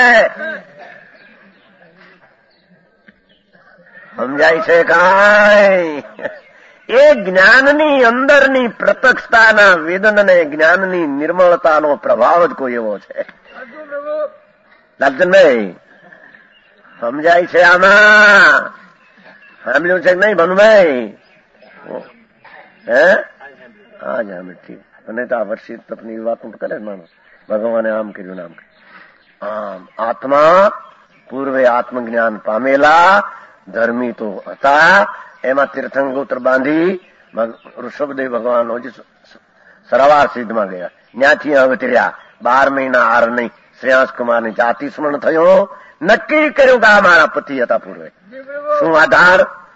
સમજાય છે કાંઈ? એ જ્ઞાનની અંદરની પ્રત્યક્ષતાના વેદન અને જ્ઞાનની નિર્મળતાનો પ્રભાવ જ કોઈ એવો છે. લાલચંદભાઈ સમજાય છે આમાં? સાંભળ્યું છે કે નહીં ભનુભાઈ? હે હા જ અમે ઠીક. અને તો આ વર્ષી તપની વાત કરે માનો ભગવાને આમ કર્યું ને આમ કર્યું. આમ આત્મા પૂર્વે આત્મજ્ઞાન પામેલા ધર્મી તો હતા, એમાં તીર્થંગોત્ર બાંધી ઋષભદેવ ભગવાન સરાવાર સિદ્ધમાં ગયા. ત્યાંથી અવતર્યા. 12 મહિના આર નહીં. શ્રેયાંસ કુમારની જાતિ સ્મરણ થયો. નક્કી કર્યું કે આ મારા પતિ હતા પૂર્વે. શું આધાર?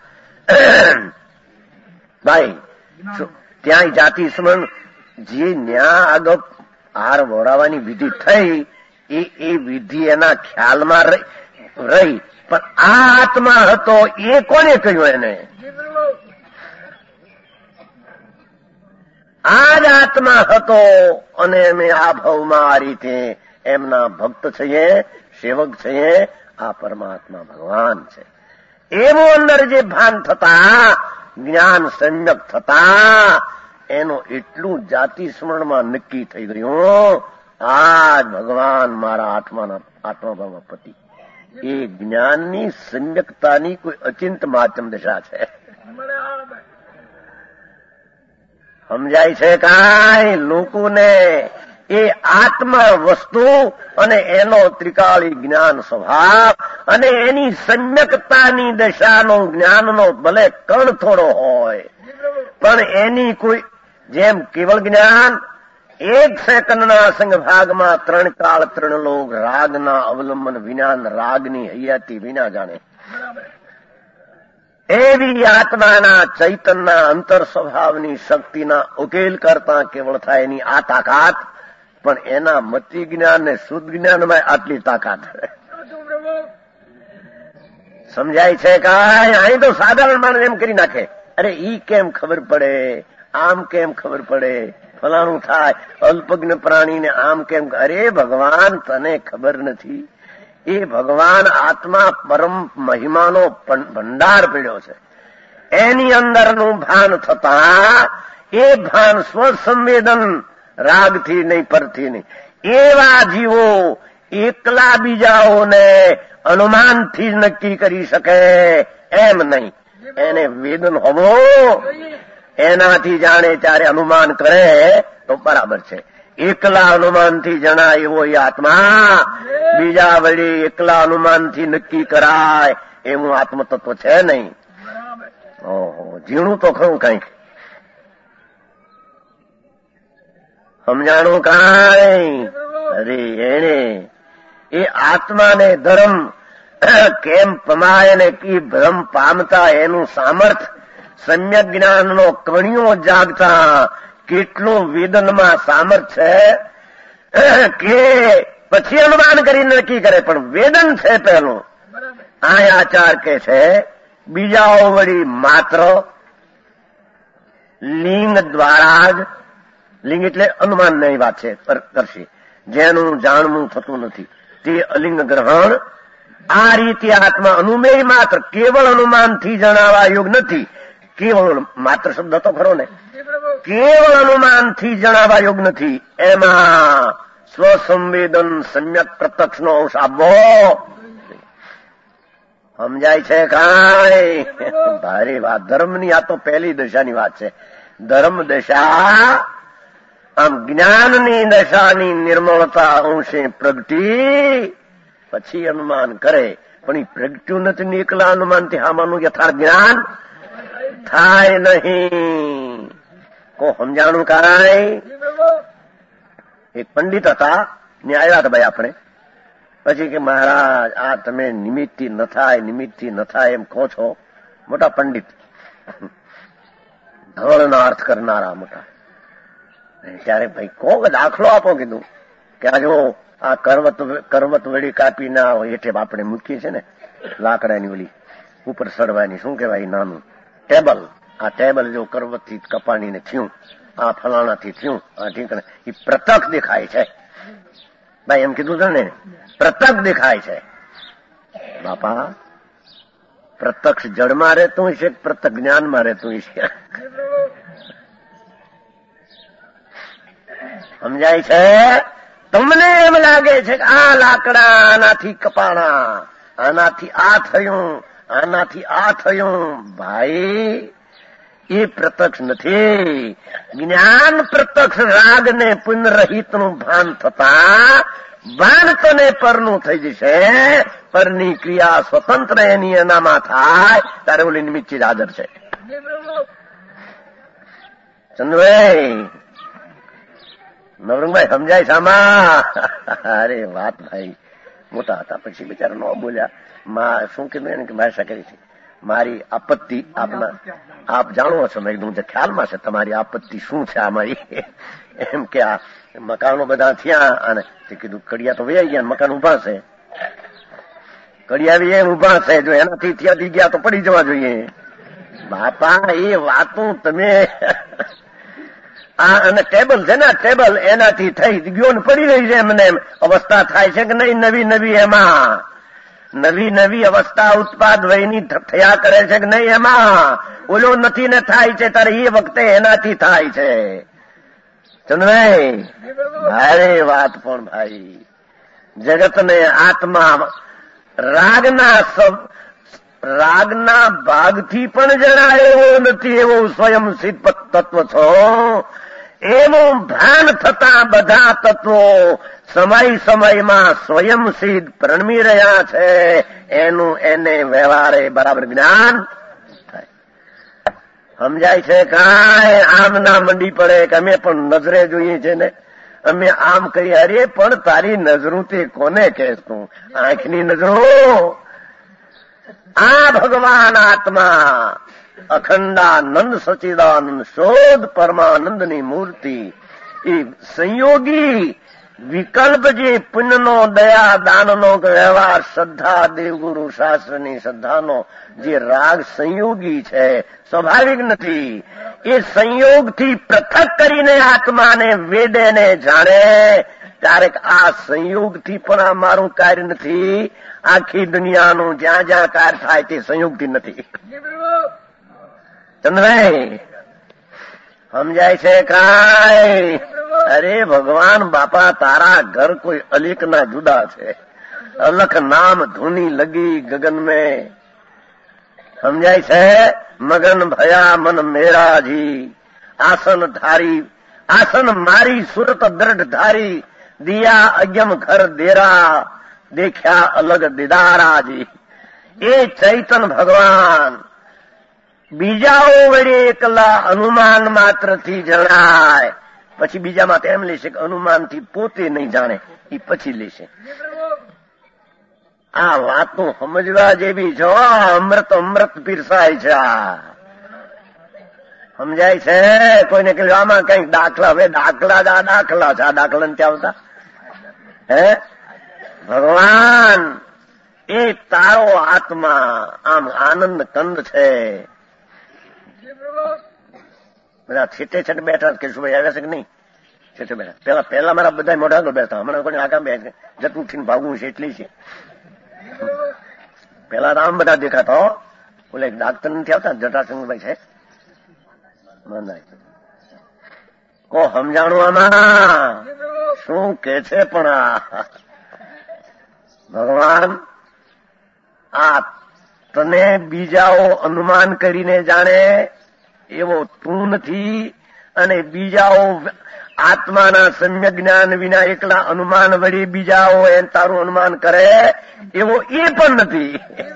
ભાઈ ત્યાં જાતિ સ્મરણ જે ન્યા આગળ હાર વોરાવાની વિધિ થઈ એ વિધિ એના ખ્યાલમાં રહી, પણ આ આત્મા હતો એ કોને કહ્યું? એને આ જ આત્મા હતો. અને અમે આ ભાવમાં આ રીતે એમના ભક્ત છીએ, સેવક છીએ. આ પરમાત્મા ભગવાન છે એવું અંદર જે ભાન થતા, જ્ઞાન સમ્યક થતા, એનું એટલું જાતિ સ્મરણમાં નક્કી થઈ ગયું, આ જ ભગવાન મારા આત્માભાવમાં પતિ. એ જ્ઞાનની સમ્યકતાની કોઈ અચિંત માધ્યમ દશા છે. સમજાય છે કાંઈ? લોકોને એ આત્મા વસ્તુ અને એનો ત્રિકાળી જ્ઞાન સ્વભાવ અને એની સમ્યકતાની દશાનો જ્ઞાનનો ભલે કણ થોડો હોય, પણ એની કોઈ જેમ કેવળ જ્ઞાન 1 સેકન્ડના સંગભાગમાં 3 કાળ 3 લોક રાગના અવલંબન વિના, રાગની હૈયાથી વિના જાણે, એવી આત્માના ચૈતનના અંતર સ્વભાવની શક્તિના ઉકેલ કરતા કેવળ થાય એની આ તાકાત. પણ એના મતિ જ્ઞાન ને શુદ્ધ જ્ઞાનમાં આટલી તાકાત. સમજાય છે કાંઈ? અહીં તો સાધારણ માણસ એમ કરી નાખે, અરે ઈ કેમ ખબર પડે, આમ કેમ ખબર પડે, ફલાણું થાય, અલ્પજ્ઞ પ્રાણીને આમ કેમ? અરે ભગવાન તને ખબર નથી. એ ભગવાન આત્મા પરમ મહિમાનો ભંડાર પડ્યો છે. એની અંદરનું ભાન થતા એ ભાન સ્વસંવેદન રાગથી નહીં, પરથી નહીં. એવા જીવો એકલા બીજાઓને અનુમાનથી જ નક્કી કરી શકે એમ નહીં. એને વેદન હોવો, એનાથી જાણે ત્યારે અનુમાન કરે તો બરાબર છે. એકલા અનુમાનથી જણાય એવો એ આત્મા બીજા વળી એકલા અનુમાનથી નક્કી કરાય એવું આત્મતત્વ છે નહીં. ઓહો, ઝીણું તો ખરું કંઈક. સમજાણું કાંઈ? અરે એને એ આત્માને ધર્મ કેમ પમાય ને કી ભ્રમ પામતા એનું સામર્થ્ય, સમ્યક જ્ઞાનનો કણિયો જાગતા કેટલું વેદનમાં સામર્થ્ય છે કે પછી અનુમાન કરીને નક્કી કરે. પણ વેદન છે પહેલું. આ આચાર કે છે બીજાઓ વળી માત્ર લિંગ દ્વારા જ, લિંગ એટલે અનુમાનની વાત છે કરશે, જેનું જાણવું થતું નથી તે અલિંગ ગ્રહણ. આ રીતે આત્મા અનુમેય માત્ર કેવળ અનુમાનથી જણાવવા યોગ નથી. કેવળ માત્ર શબ્દ તો ખરો ને, કેવળ અનુમાનથી જણાવવા યોગ નથી. એમાં સ્વસંવેદન સમ્યક પ્રત્યક્ષનો અંશ આપવો. સમજાય છે કાંઈ? ભારે વાત. ધર્મની આ તો પહેલી દશાની વાત છે. ધર્મ દશા આમ જ્ઞાનની દશાની નિર્મળતા અંશે પ્રગટી પછી અનુમાન કરે. પણ એ પ્રગટ્યું નથી એકલા અનુમાનથી આમાંનું યથાર્થ જ્ઞાન થાય નહીં. કો સમજાણું કાંઈ? એક પંડિત હતા ને આવ્યા હતા ભાઈ આપણે. પછી કે મહારાજ આ તમે નિમિત્તથી ન થાય એમ કહો છો. મોટા પંડિત, ધવળનો અર્થ કરનારા મોટા. ત્યારે ભાઈ કહો દાખલો આપો કીધું કે આ જો આ કરવત વળી કાપીને હેઠે આપણે મૂકીએ છે ને લાકડાની ઓલી ઉપર સડવાની, શું કહેવાય નાનું ટેબલ. આ ટેબલ જો કરવતથી કપાણીને થયું, આ ફલાણાથી થયું, આ ઠીકણે એ પ્રત્યક્ષ દેખાય છે. ભાઈ એમ કીધું છે ને, પ્રત્યક્ષ દેખાય છે. બાપા પ્રત્યક્ષ જળમાં રહેતું છે, પ્રત્યક્ષ જ્ઞાનમાં રહેતું છે. સમજાય છે? તમને એમ લાગે છે કે આ લાકડા આનાથી કપાણા, આનાથી આ થયું, આનાથી આ થયું. ભાઈ એ પ્રત્યક્ષ નથી. જ્ઞાન પ્રત્યક્ષ રાગને પુનરહિતનું ભાન થતા ભાન તને પરનું થઈ જશે. પરની ક્રિયા સ્વતંત્ર એની એનામાં થાય ત્યારે ઓલી નિમિત્ત જ હાજર છે. ચંદ્રભાઈ, નવરંગભાઈ સમજાય સામા? અરે વાત ભાઈ મોટા હતા પછી બિચારા ન બોલ્યા. શું કીધું એને કે ભાષા કરી છે મારી આપત્તિ આપ જાણો છો. મેં કીધું ખ્યાલમાં છે તમારી આપત્તિ શું છે અમારી. એમ કે આ મકાનો બધા થયા અને કીધું કડિયા તો વૈયા ગયા, મકાન ઉભા છે. કડિયા એમ ઉભા છે, જો એનાથી થયાથી ગયા તો પડી જવા જોઈએ. બાપા એ વાતું તમે આ અને ટેબલ છે ને, ટેબલ એનાથી થઈ ગયો ને પડી રહી છે. એમને એમ અવસ્થા થાય છે કે નહીં? નવી એમાં નવી અવસ્થા ઉત્પાદ વયની થયા કરે છે કે નહીં? એમાં ઓલો નથી ને થાય છે ત્યારે એ વખતે એનાથી થાય છે. ચંદ્રભાઈ ભારે વાત. પણ ભાઈ જગતને આત્મા રાગના ભાગથી પણ જણાય એવો નથી, એવું સ્વયં સિદ્ધ તત્વ છો. એવું ભાન થતા બધા તત્વો સમયમાં સ્વયં સિદ્ધ પ્રણમી રહ્યા છે. એનું એને વ્યવહારે બરાબર જ્ઞાન થાય. સમજાય છે કાંઈ? આમ ના મંડી પડે કે અમે પણ નજરે જોઈએ છે ને, અમે આમ કહીએ. અરે પણ તારી નજરું તે કોને કહેશ તું? આંખની નજરો. આ ભગવાન આત્મા અખંડાનંદ સચિદાનંદ શોધ પરમાનંદની મૂર્તિ એ સંયોગી વિકલ્પ જે પુણ્યનો દયા દાનનો વ્યવહાર શ્રદ્ધા દેવગુરુ શાસ્ત્રની શ્રદ્ધાનો જે રાગ સંયોગી છે, સ્વાભાવિક નથી. એ સંયોગથી પૃથક કરીને આત્માને વેદે ને જાણે. ક્યારેક આ સંયોગથી પણ આ મારું કાર્ય નથી. આખી દુનિયાનું જ્યાં જ્યાં કાર્ય થાય તે સંયોગથી નથી. ચંદ્રભાઈ સમજાય છે કાંઈ? અરે ભગવાન બાપા તારા ઘર કોઈ અલિક ના જુદા છે. અલખ નામ ધૂની લગી ગગન में. સમજાય છે? મગન ભયા મન મેરાજી. આસન મારી સુરત દ્રઢ ધારી. દિયા અજ્ઞમ ઘર દેરા દેખ્યા અલગ દિદારાજી. એ ચૈતન ભગવાન બીજાઓ વડે એકલા અનુમાન માત્રથી જણાય. પછી બીજામાં તેમ લેશે કે અનુમાનથી પોતે નહીં જાણે, એ પછી લેશે. આ વાતો સમજવા જેવી છો. અમૃત પીરસાય છે. સમજાય છે? કોઈને કહ્યું આમાં કઈક દાખલા, હવે દાખલા છે. આ દાખલા નથી આવતા. હે ભગવાન એ તારો આત્મા આમ આનંદ કંદ છે. બધા છેટે છેટે બેઠા. કેશુભાઈ આવ્યા છે કે નહીં? છેટે બેઠા. પેલા મારા બધા મોઢા આગળ બેઠા. હમણાં કોઈ આગળ બેઠ જતું ઉઠીને ભાગવું છે એટલી છે. પેલા તો આમ બધા દેખાતા. ઓલે ડાક્ટર નથી આવતા જટાશંકરભાઈ છે, કો સમજાણું આમાં શું કે છે? પણ આ ભગવાન આ તને બીજાઓ અનુમાન કરીને જાણે એવો તું નથી, અને બીજાઓ આત્માના સમ્યક જ્ઞાન વિના એકલા અનુમાન વળી બીજાઓ તારું અનુમાન કરે એવો એ પણ નથી.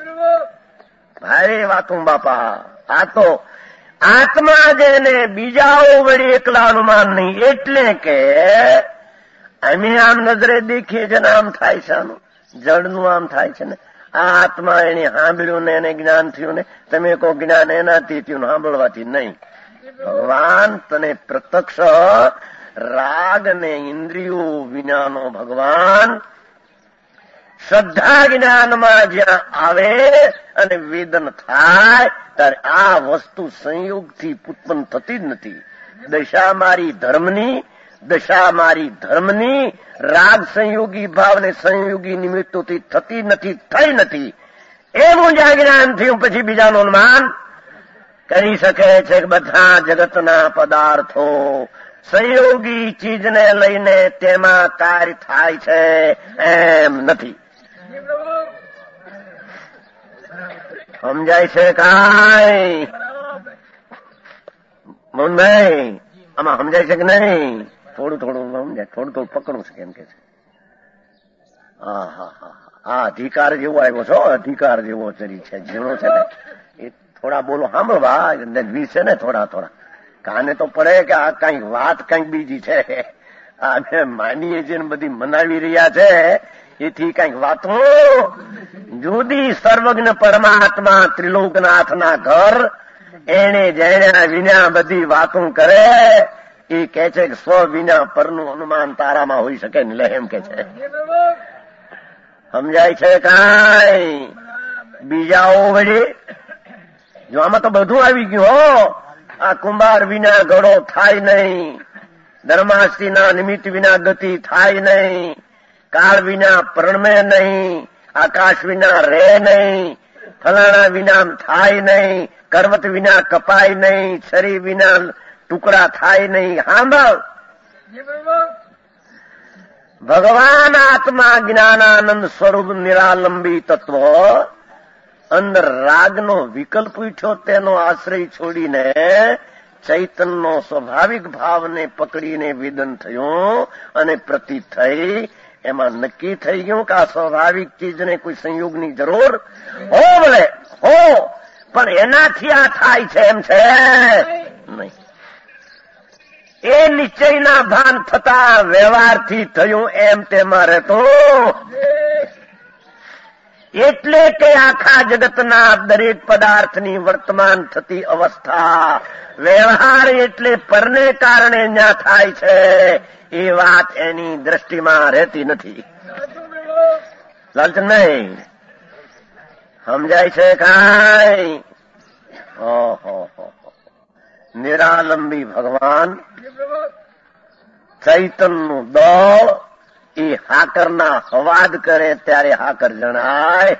ભારે વાતું બાપા. આ તો આત્મા જેને બીજાઓ વળી એકલા અનુમાન નહીં, એટલે કે અમે આમ નજરે દેખીએ છે ને આમ થાય છે, આનું જળનું આમ થાય છે ને, આ આત્મા એને સાંભળ્યું ને એને જ્ઞાન થયું ને, તમે કહો જ્ઞાન એનાથી થયું સાંભળવાથી નહીં. ભગવાન તને પ્રત્યક્ષ રાગ ને ઇન્દ્રિયો વિનાનો ભગવાન શ્રદ્ધા જ્ઞાનમાં જ્યાં આવે અને વેદન થાય ત્યારે આ વસ્તુ સંયોગથી ઉત્પન્ન થતી જ નથી. દશા મારી ધર્મની રાગ સંયોગી ભાવ ને સંયોગી નિમિત્તોથી થતી નથી, થઈ નથી. એવું જ્યાં જ્ઞાન થયું પછી બીજાનું અનુમાન કરી શકે છે કે બધા જગતના પદાર્થો સંયોગી ચીજને લઈને તેમાં કાર્ય થાય છે એમ નથી. સમજાય છે કાંઈ મોહનભાઈ? આમાં સમજાય છે કે નહીં? થોડું સમજાય, થોડું પકડવું છે કેમ કે છે. હા અધિકાર જેવો આવ્યો છો, અધિકાર જેવો ચરી છે ઝીણો છે ને એ થોડા બોલો સાંભળવા છે ને, થોડા કાને તો પડે કે આ કઈક વાત કઈક બીજી છે. અમે માનીએ છીએ બધી મનાવી રહ્યા છે, એથી કઈક વાતો જુદી. સર્વજ્ઞ પરમાત્મા ત્રિલોકનાથના ઘર એને જેને વિના બધી વાતો કરે એ કે છે કે સ્વ વિના પરનું અનુમાન તારામાં હોઈ શકે ને, એમ કે છે. સમજાય છે કાંઈ? બીજાઓ વળી જો આમાં તો બધું આવી ગયું હો. આ કુંભાર વિના ઘડો થાય નહીં, ધર્માસ્તીના નિમિત્ત વિના ગતિ થાય નહીં, કાળ વિના પ્રણમે નહીં, આકાશ વિના રહે નહીં, ફલાણા વિના થાય નહીં, કરવત વિના કપાય નહીં, શરીર વિના ટુકડા થાય નહીં. સાંભળ, ભગવાન આત્મા જ્ઞાનાનંદ સ્વરૂપ નિરાલંબી તત્વ અંદર રાગનો વિકલ્પ ઉઠ્યો, તેનો આશ્રય છોડીને ચૈતનનો સ્વાભાવિક ભાવને પકડીને વેદન થયું અને પ્રતીત થઈ. એમાં નક્કી થઈ ગયું કે આ સ્વાભાવિક ચીજને કોઈ સંયોગની જરૂર હો ભલે હો, પણ એનાથી આ થાય છે એમ છે નહીં. એ નિશ્ચયના ભાન થતા વ્યવહારથી થયું એમ તેમાં રહેતો. એટલે કે આખા જગતના દરેક પદાર્થની વર્તમાન થતી અવસ્થા વ્યવહાર એટલે પરને કારણે જ્યાં થાય છે એ વાત એની દ્રષ્ટિમાં રહેતી નથી. લાલચંદભાઈ સમજાય છે કાંઈ? ઓહો, નિરાલંબી ભગવાન ચૈતનનું દળ એ હાકરના હવાદ કરે ત્યારે હાકર જણાય.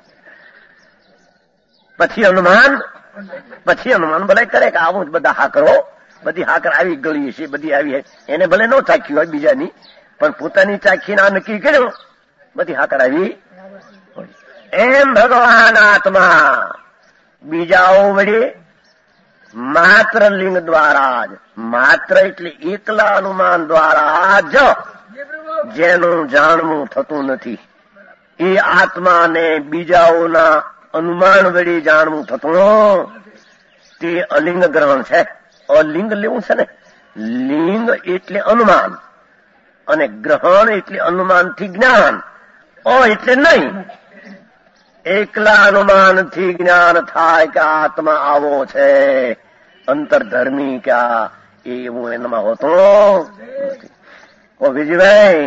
પછી અનુમાન ભલે કરે કે આવું જ બધા હાકરો, બધી હાકર આવી ગળી છે, બધી આવી એને ભલે ન ચાખ્યું હોય બીજાની, પણ પોતાની ચાખીને આ નક્કી કર્યું બધી હાકર આવી. એમ ભગવાન આત્મા બીજાઓ વડે માત્ર લિંગ દ્વારા જ, માત્ર એટલે એકલા અનુમાન દ્વારા જ જેનું જાણવું થતું નથી, એ આત્માને બીજાઓના અનુમાન વડે જાણવું થતું, તે અલિંગ ગ્રહણ છે. અલિંગ લેવું છે ને, લિંગ એટલે અનુમાન અને ગ્રહણ એટલે અનુમાનથી જ્ઞાન. એટલે નહીં, એકલા અનુમાનથી જ્ઞાન થાય કે આત્મા આવો છે, અંતરધર્મી ક્યાં એવું એનામાં હોતો નથી. વિજયભાઈ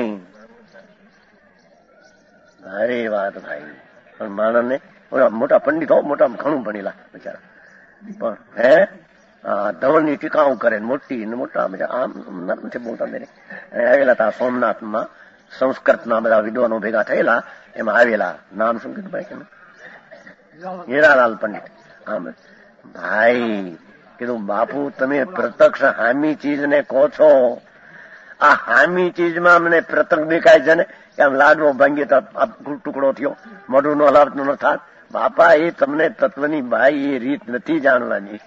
અરે વાત ભાઈ, પણ માણસને મોટા પંડિત હો, મોટા ઘણું ભણેલા બિચારા, પણ ધવળની ટીકાઓ કરે મોટી મોટા આમ નથી બોલતા. મેરે આવેલા હતા સોમનાથમાં, સંસ્કૃતના બધા વિદ્વાનો ભેગા થયેલા, એમાં આવેલા. નામ શું કીધું ભાઈ? હીરાલાલ પંડિત. આમ ભાઈ કીધું બાપુ તમે પ્રત્યક્ષ હામી ચીજને કહો છો, આ હામી ચીજમાં મને પ્રત્યક્ષ દેખાય છે ને કે આમ લાડવો ભાંગીએ તો ટુકડો થયો, મોઢું નો હલાવતું ન થાત. બાપા એ તમને તત્વની ભાઈ એ રીત નથી જાણવાની.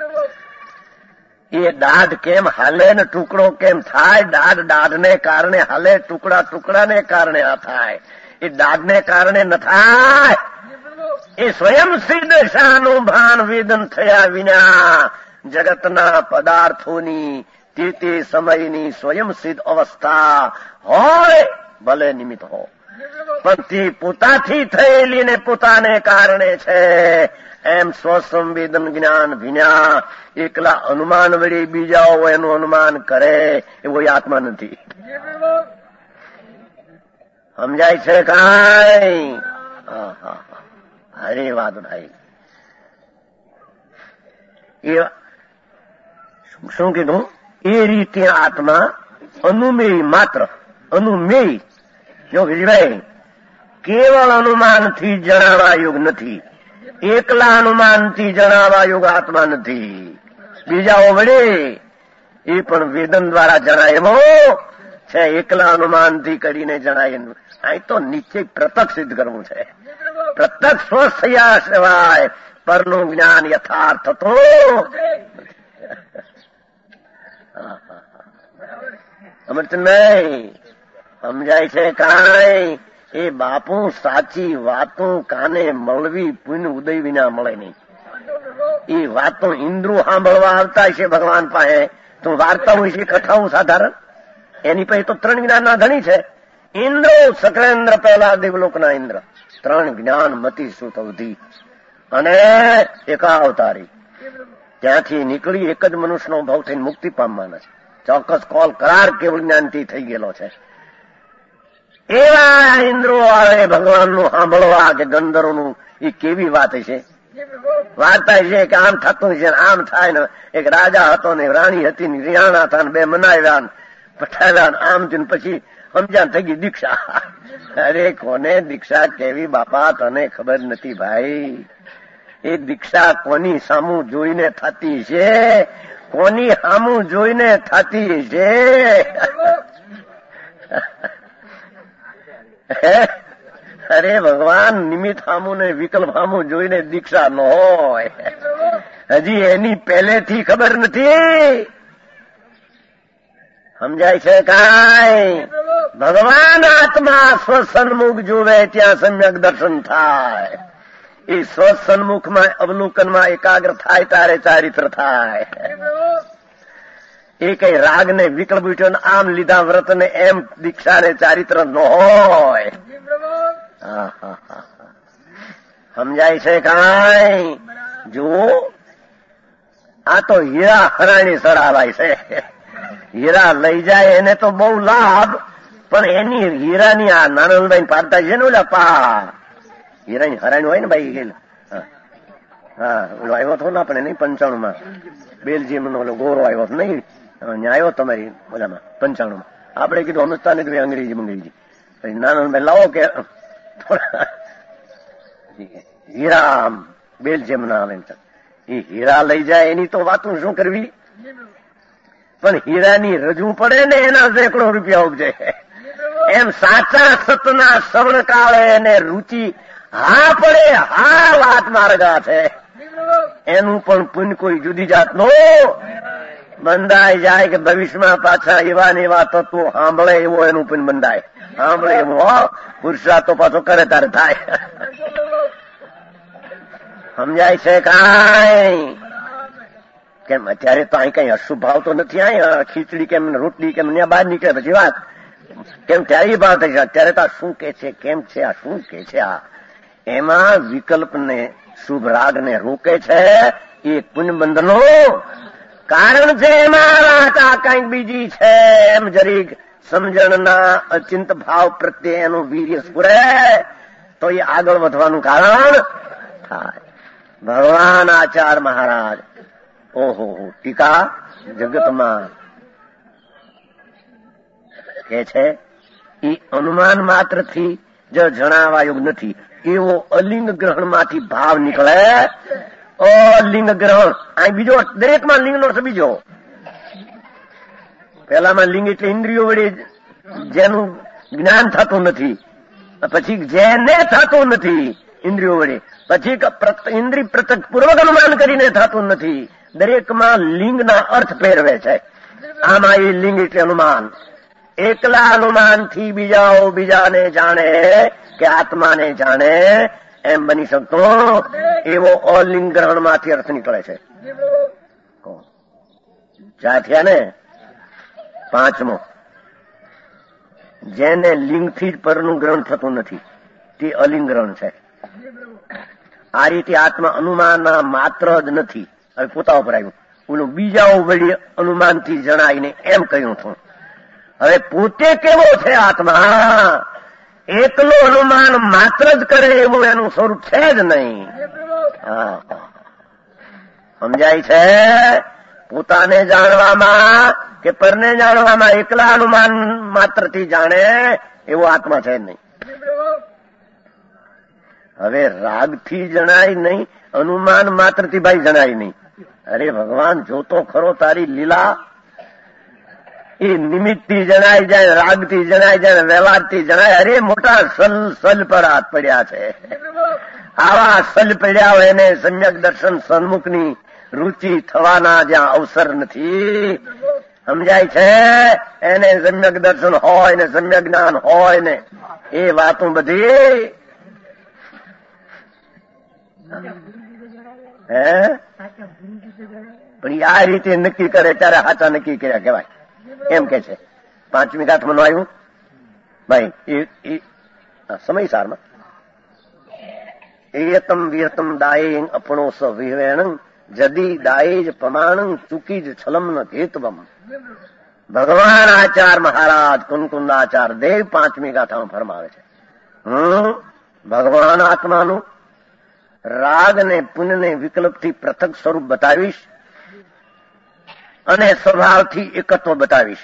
એ દાઢ કેમ હાલે ને ટુકડો કેમ થાય, દાઢને કારણે હાલે, ટુકડાને કારણે આ થાય. એ દાઢને કારણે ન થાય. એ સ્વયં સિદ્ધ શાનું ભાન વેદન થયા વિના જગતના પદાર્થોની તે સમયની સ્વયં સિદ્ધ અવસ્થા હોય, ભલે નિમિત્ત હો, પણ તે પોતાથી થયેલી ને પોતાને કારણે છે. એમ સ્વસંવેદન જ્ઞાન વિના એકલા અનુમાન વડે બીજાઓ એનું અનુમાન કરે એવો આત્મા નથી. સમજાય છે કાંઈ? અરે વાત ભાઈ, એ શું કીધું? એ રીતે આત્મા અનુમેય માત્ર, અનુમેય યોગીભાઈ કેવળ અનુમાનથી જણાવવા યોગ નથી. એકલા અનુમાનથી જણાવવા યોગ આત્મા નથી. બીજાઓ વડે એ પણ વેદન દ્વારા જણાયેલો છે, એકલા અનુમાનથી કરીને જણાય. અહીં તો નીચે પ્રત્યક્ષ સિદ્ધ કરવું છે. પ્રત્યક્ષ સ્વસ્થ થયા સિવાય પરનું જ્ઞાન યથાર્થ તો અમૃતમય સમજાય છે કાંઈ? એ બાપુ સાચી વાતો કાને મળવી પુણ્ય ઉદય વિના મળે નહીં. એ વાતો ઇન્દ્રો સાંભળવા આવતા છે ભગવાન પાસે, તો વાર્તા હોય છે, કથાઓ સાધારણ. એની પાસે તો 3 જ્ઞાનના ધણી છે. ઇન્દ્રો સકલેન્દ્ર, પહેલા દેવલોકના ઇન્દ્ર, 3 જ્ઞાન મતિ સુતવધી અને એકાવતારી. ત્યાંથી નીકળી એક જ મનુષ્યનો ભાવ થઈને મુક્તિ પામવાના છે. ચોક્કસ કોલ કરાર કેવળ જ્ઞાનથી થઈ ગયેલો છે. એવા ઇન્દ્રો આવે ભગવાનનું સાંભળવા કે ગંધર્વનું. એ કેવી વાત છે? વાર્તા છે કે આમ થતું છે, આમ થાય ને. એક રાજા હતો ને રાણી હતી ને રિયાણા હતા ને, 2 મનાવ્યા પઠાવ્યા, આમ થઈને પછી સમજ્યા થઈ ગઈ દીક્ષા. અરે કોને દીક્ષા કેવી બાપા, તને ખબર નથી ભાઈ. એ દીક્ષા કોની સામું જોઈને થતી છે, કોની સામું જોઈને થતી છે. અરે ભગવાન નિમિત્ત સામું ને વિકલ્પ સામું જોઈને દીક્ષા ન હોય. હજી એની પહેલેથી ખબર નથી. સમજાય છે કાંઈ? ભગવાન આત્મા સ્વસન્મુખ જોવે ત્યાં સમ્યક દર્શન થાય. એ સ્વસન્મુખમાં અવલોકનમાં એકાગ્ર થાય ત્યારે ચારિત્ર થાય. એ કઈ રાગ ને વિકલ્પ ઉઠ્યો આમ લીધા વ્રત ને એમ દીક્ષા ને ચારિત્ર ન હોય. સમજાય છે કાંઈ? જુઓ, આ તો હીરા હરાણી સડાવાય છે. હીરા લઈ જાય એને તો બહુ લાભ, પણ એની હીરાની આ નાનંદભાઈ પાડતા છે ને ઓલા પા હીરાની હરાણી હોય ને ભાઈ ગયેલા. હા, ઓલો આવ્યો હતો ને આપણે નહીં 95માં, બેલ્જિયમ નો ઓલો ગોરો આવ્યો હતો નહીં, ત્યાં આવ્યો તમારી ઓલામાં 95માં. આપણે કીધું સમજતા નથી અંગ્રેજી મંગ્રેજી. પછી નાનંદભાઈ લાવો કે હીરા બેલ્જિયમ ના આવે. એ હીરા લઈ જાય એની તો વાતું શું કરવી, પણ હીરાની રજૂ પડે ને એના સેંકડો રૂપિયા ઉપજે. એમ સાચા સતના શ્રવણ કાળે એને રુચિ હા પડે, હા વાત માર્ગા છે. એનું પણ પુણ્ય કોઈ જુદી જાતનો બંધાઈ જાય કે ભવિષ્યમાં પાછા એવા ને એવા તત્વો સાંભળે એવો એનું પુણ્ય બંધાય. સાંભળે એવો પુરુષાર્થ તો પાછો કરે તારે થાય. સમજાય છે કાંઈ? કેમ અત્યારે તો અહીં કઈ અશુભ ભાવ તો નથી. અહીં ખીચડી કેમ રોટલી કેમ ત્યાં બહાર નીકળે પછી વાત કેમ ત્યારે ભાવ થઈ છે. અત્યારે તો આ શું કે છે, કેમ છે, આ શું કે છે, આ એમાં વિકલ્પને શુભ રાગને રોકે છે. એ પુણ્ય બંધનનું કારણ છે. એમાં વાત આ કંઈક બીજી છે. એમ જરીક સમજણના અચિંત ભાવ પ્રત્યે એનું વીર્ય સ્ફુરે તો એ આગળ વધવાનું કારણ થાય. ભગવાન આચાર મહારાજ ઓહો ટીકા જગતમાં કે છે એ અનુમાન માત્રથી જ જણાવા યોગ નથી. એવો અલિંગ ગ્રહણમાંથી ભાવ નીકળે. લિંગ ગ્રહણ. અહીં બીજો દરેકમાં લિંગનો અર્થ બીજો. પહેલામાં લિંગ એટલે ઇન્દ્રિયો વડે જેનું જ્ઞાન થતું નથી, પછી જેને થતું નથી ઇન્દ્રિયો વડે, પછી ઇન્દ્રિય પ્રત્યક્ષ પૂર્વક અનુમાન કરીને થતું નથી. દરેકમાં લિંગના અર્થ પહેરવે છે. આમાં એ લિંગ એટલે અનુમાન. એકલા અનુમાનથી બીજાને જાણે કે આત્માને જાણે એમ બની શકતો એવો અલિંગ ગ્રહણમાંથી અર્થ નીકળે છે. ચા થયા ને પાંચમો, જેને લિંગથી જ પરનું ગ્રહણ થતું નથી તે અલિંગ ગ્રહણ છે. આ રીતે આત્મા અનુમાનના માત્ર જ નથી. હવે પોતા ઉપર આવ્યું, ઓલું બીજાઓ વળી અનુમાનથી જણાઈને એમ કહ્યું છું. હવે પોતે કેવો છે આત્મા? એકલો અનુમાન માત્ર જ કરે એવું એનું સ્વરૂપ છે જ નહીં. સમજાય છે? પોતાને જાણવામાં કે પરને જાણવામાં એકલા અનુમાન માત્રથી જાણે એવો આત્મા છે જ નહીં. હવે રાગથી જણાય નહીં, અનુમાન માત્રથી ભાઈ જણાય નહીં. અરે ભગવાન જોતો ખરો તારી લીલા. એ નિમિત્તથી જણાય જાય, રાગથી જણાય જાય, વ્યવહારથી જણાય. અરે મોટા સલ પર હાથ પડ્યા છે. આવા સલ પડ્યા હોય એને સમ્યક દર્શન સન્મુખની રુચિ થવાના જ્યાં અવસર નથી. સમજાય છે? એને સમ્યક દર્શન હોય ને સમ્યક જ્ઞાન હોય ને એ વાતો બધી પણ આ રીતે નક્કી કરે ત્યારે હાચા નક્કી કર્યા કહેવાય એમ કે છે. પાંચમી ગાંઠમાં નું આવ્યું ભાઈ એ સમયસારમાં એતમ વિહતમ દાયે અપણો સ વિવેણ જદી દાયે જ પ્રમાણ ચૂકી જ છલમ ન હેતવમ. ભગવાન આચાર મહારાજ કુનકુંદાચાર દેવ પાંચમી ગાથામાં ફરમાવે છે. ભગવાન આત્માનું રાગ ને પુણ્ય ને વિકલ્પથી પૃથક સ્વરૂપ બતાવીશ અને સ્વભાવથી એકત્વ બતાવીશ.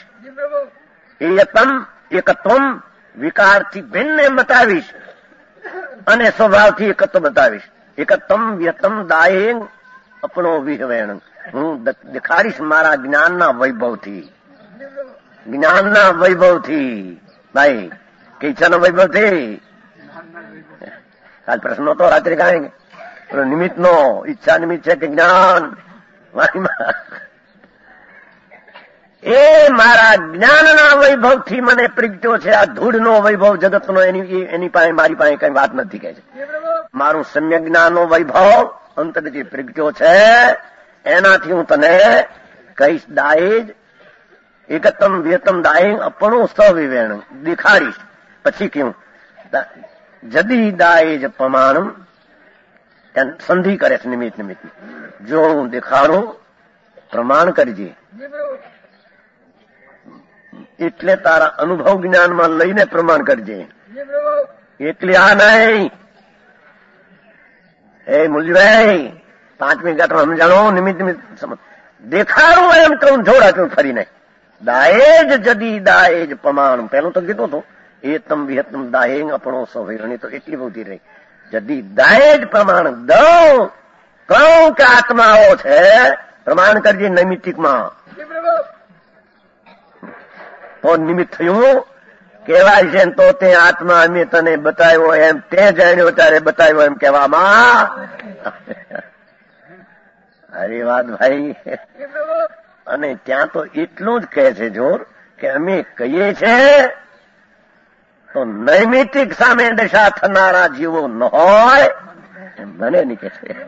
એકત્વમ વિકારથી ભિન્ન બતાવીશ અને સ્વભાવથી એકત્વ બતાવીશ. એકત્વમ વ્યતમ દાયે અપણો વિહવેણ. હું દેખાડીશ મારા જ્ઞાનના વૈભવથી. જ્ઞાનના વૈભવથી ભાઈ કે ઈચ્છાના વૈભવથી. આજ પ્રશ્નો તો રાત્રે ગાયે નિમિત્તનો ઈચ્છા નિમિત્ત છે કે જ્ઞાન? એ મારા જ્ઞાનના વૈભવથી મને પ્રગટ્યો છે. આ ધૂળનો વૈભવ જગતનો એની પાસે મારી પાસે કઈ વાત નથી કહે છે. મારું સમ્યક જ્ઞાનનો વૈભવ અંતરથી પ્રગટ્યો છે એનાથી હું તને કહીશ. દાયેજ એકતમ વ્યતમ દાયે અપણો સવિવેણ દેખાડીશ. પછી કેવું? જદી દાયેજ પ્રમાણમ સંધિ કરે છે નિમિત્ત. જો હું દેખાડું પ્રમાણ કરજે. એટલે તારા અનુભવ જ્ઞાનમાં લઈને પ્રમાણ કરજે. એટલે આ નહીં. એ મુલજીભાઈ પાંચમી ગાંઠમાં સમજાણો નિમિત્ત દેખાડું એમ કહું જોડા કહું ફરીને. દાયેજ જદી દાયેજ પ્રમાણ. પેલું તો કીધું હતું એતમ વિહતમ દાયેજ અપણો સવિરણી. તો એટલી બધી રહી. જદી દાયેજ પ્રમાણ દઉં કહું કે આત્માઓ છે પ્રમાણ કરજે નૈમિત્તિકમાં. તો નિમિત્ત થયું કહેવાય છે. તો તે આત્મા અમે તને બતાવ્યો એમ તે જાણ્યો ત્યારે બતાવ્યો એમ કહેવામાં. અરે વાત ભાઈ. અને ત્યાં તો એટલું જ કહે છે જોર કે અમે કહીએ છે તો નૈમિતિક સામે દશા થનારા જીવો ન હોય એમ બને નહીં કે છે.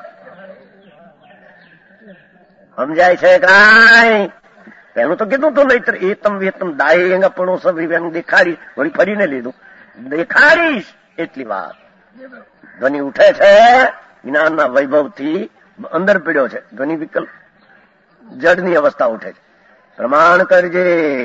સમજાય છે કાંઈ? પેલું તો કીધું તું નહીતર એતમ વેતમ દાયે પણ સવિવેણ દેખાડીશ. વળી ફરીને લીધું દેખાડીશ એટલી વાત. ધ્વનિ ઉઠે છે જ્ઞાનના વૈભવથી અંદર પીડ્યો છે. ધ્વનિ વિકલ્પ જડની અવસ્થા ઉઠે છે. પ્રમાણ કરજે.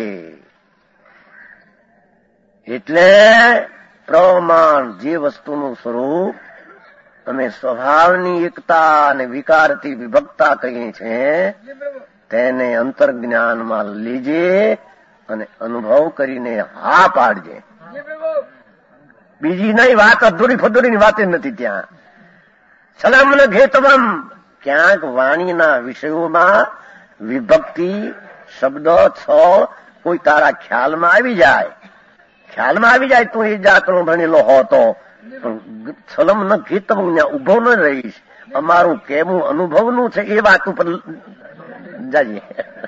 એટલે પ્રમાણ જે વસ્તુનું સ્વરૂપ અમે સ્વભાવની એકતા અને વિકારથી વિભક્તા કહીએ છીએ તેને અંતર્જ્ઞાનમાં લીજે અને અનુભવ કરીને હા પાડજે. બીજી નહીં વાત અધૂરી ફધૂરીની વાત નથી ત્યાં. સલામન ઘેતવમ ક્યાંક વાણીના વિષયોમાં વિભક્તિ શબ્દ છ કોઈ તારા ખ્યાલમાં આવી જાય તું એ જાતનો ભણેલો હોતો પણ છલમ ન ગીતમ ત્યાં ઉભો ન રહીશ. અમારું કેવું અનુભવનું છે એ વાત ઉપર જઈએ.